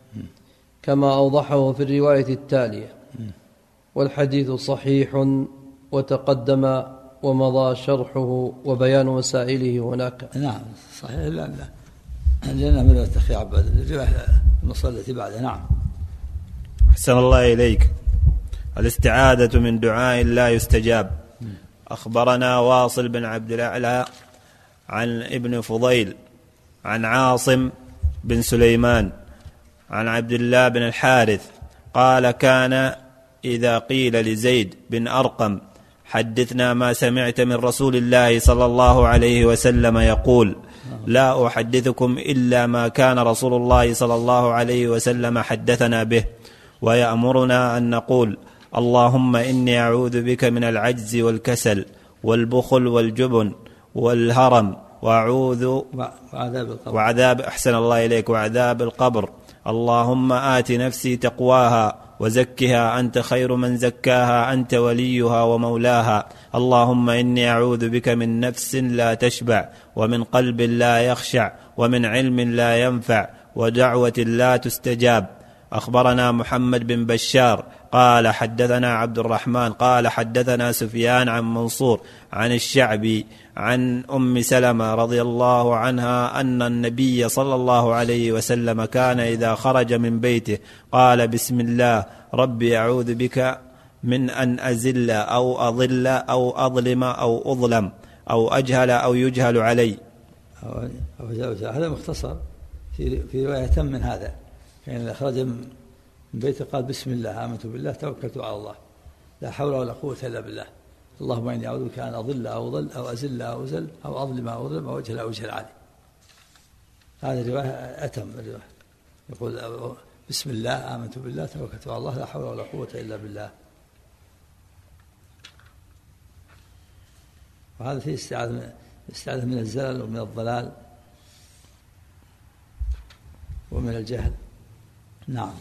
كما أوضحه في الرواية التالية والحديث صحيح وتقدم ومضى شرحه وبيان مسائله هناك. نعم صحيح. لا لا لأنه من أخي عباد الرواية المصلى التي بعدها. نعم. أحسن الله إليك. الاستعاذة من دعاء لا يستجاب. أخبرنا واصل بن عبد الأعلى عن ابن فضيل عن عاصم بن سليمان عن عبد الله بن الحارث قال كان إذا قيل لزيد بن أرقم حدثنا ما سمعت من رسول الله صلى الله عليه وسلم يقول لا أحدثكم إلا ما كان رسول الله صلى الله عليه وسلم حدثنا به ويأمرنا أن نقول اللهم إني أعوذ بك من العجز والكسل والبخل والجبن والهرم وأعوذ وعذاب القبر وعذاب أحسن الله إليك وعذاب القبر. اللهم آت نفسي تقواها وزكها أنت خير من زكاها أنت وليها ومولاها. اللهم إني أعوذ بك من نفس لا تشبع ومن قلب لا يخشع ومن علم لا ينفع ودعوة لا تستجاب. أخبرنا محمد بن بشار قال حدثنا عبد الرحمن قال حدثنا سفيان عن منصور عن الشعبي عن أم سلمة رضي الله عنها أن النبي صلى الله عليه وسلم كان إذا خرج من بيته قال بسم الله ربي أعوذ بك من أن أزل أو أضل أو أظلم أو أظلم أو أجهل أو يجهل علي. هذا مختصر في في رواية من هذا كان إذا خرج من بيته قال بسم الله آمنت بالله توكلت على الله لا حول ولا قوة إلا بالله اللهم إني أعوذ بك أن أضل أو أضل أو أزل أو أزل أو أظلم أو أظلم أو أجهل أو أجهل علي. هذه الرواية أتم الرواية يقول بسم الله آمنت بالله توكلت على الله لا حول ولا قوة إلا بالله. وهذا فيه استعاذة من الزلل ومن الضلال ومن الجهل. نعم.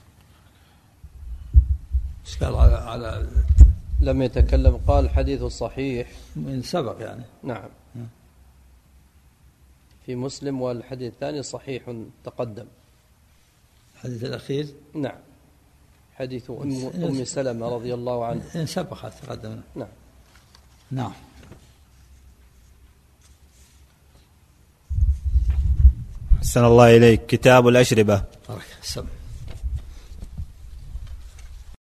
قال على, على لم يتكلم قال حديث صحيح من سبق يعني. نعم في مسلم والحديث الثاني صحيح تقدم. الحديث الأخير نعم حديث أم, أم سلمة رضي الله عنها إن سبق تقدم. نعم. نعم. أحسن الله إليك. كتاب الأشربة. بارك السبب.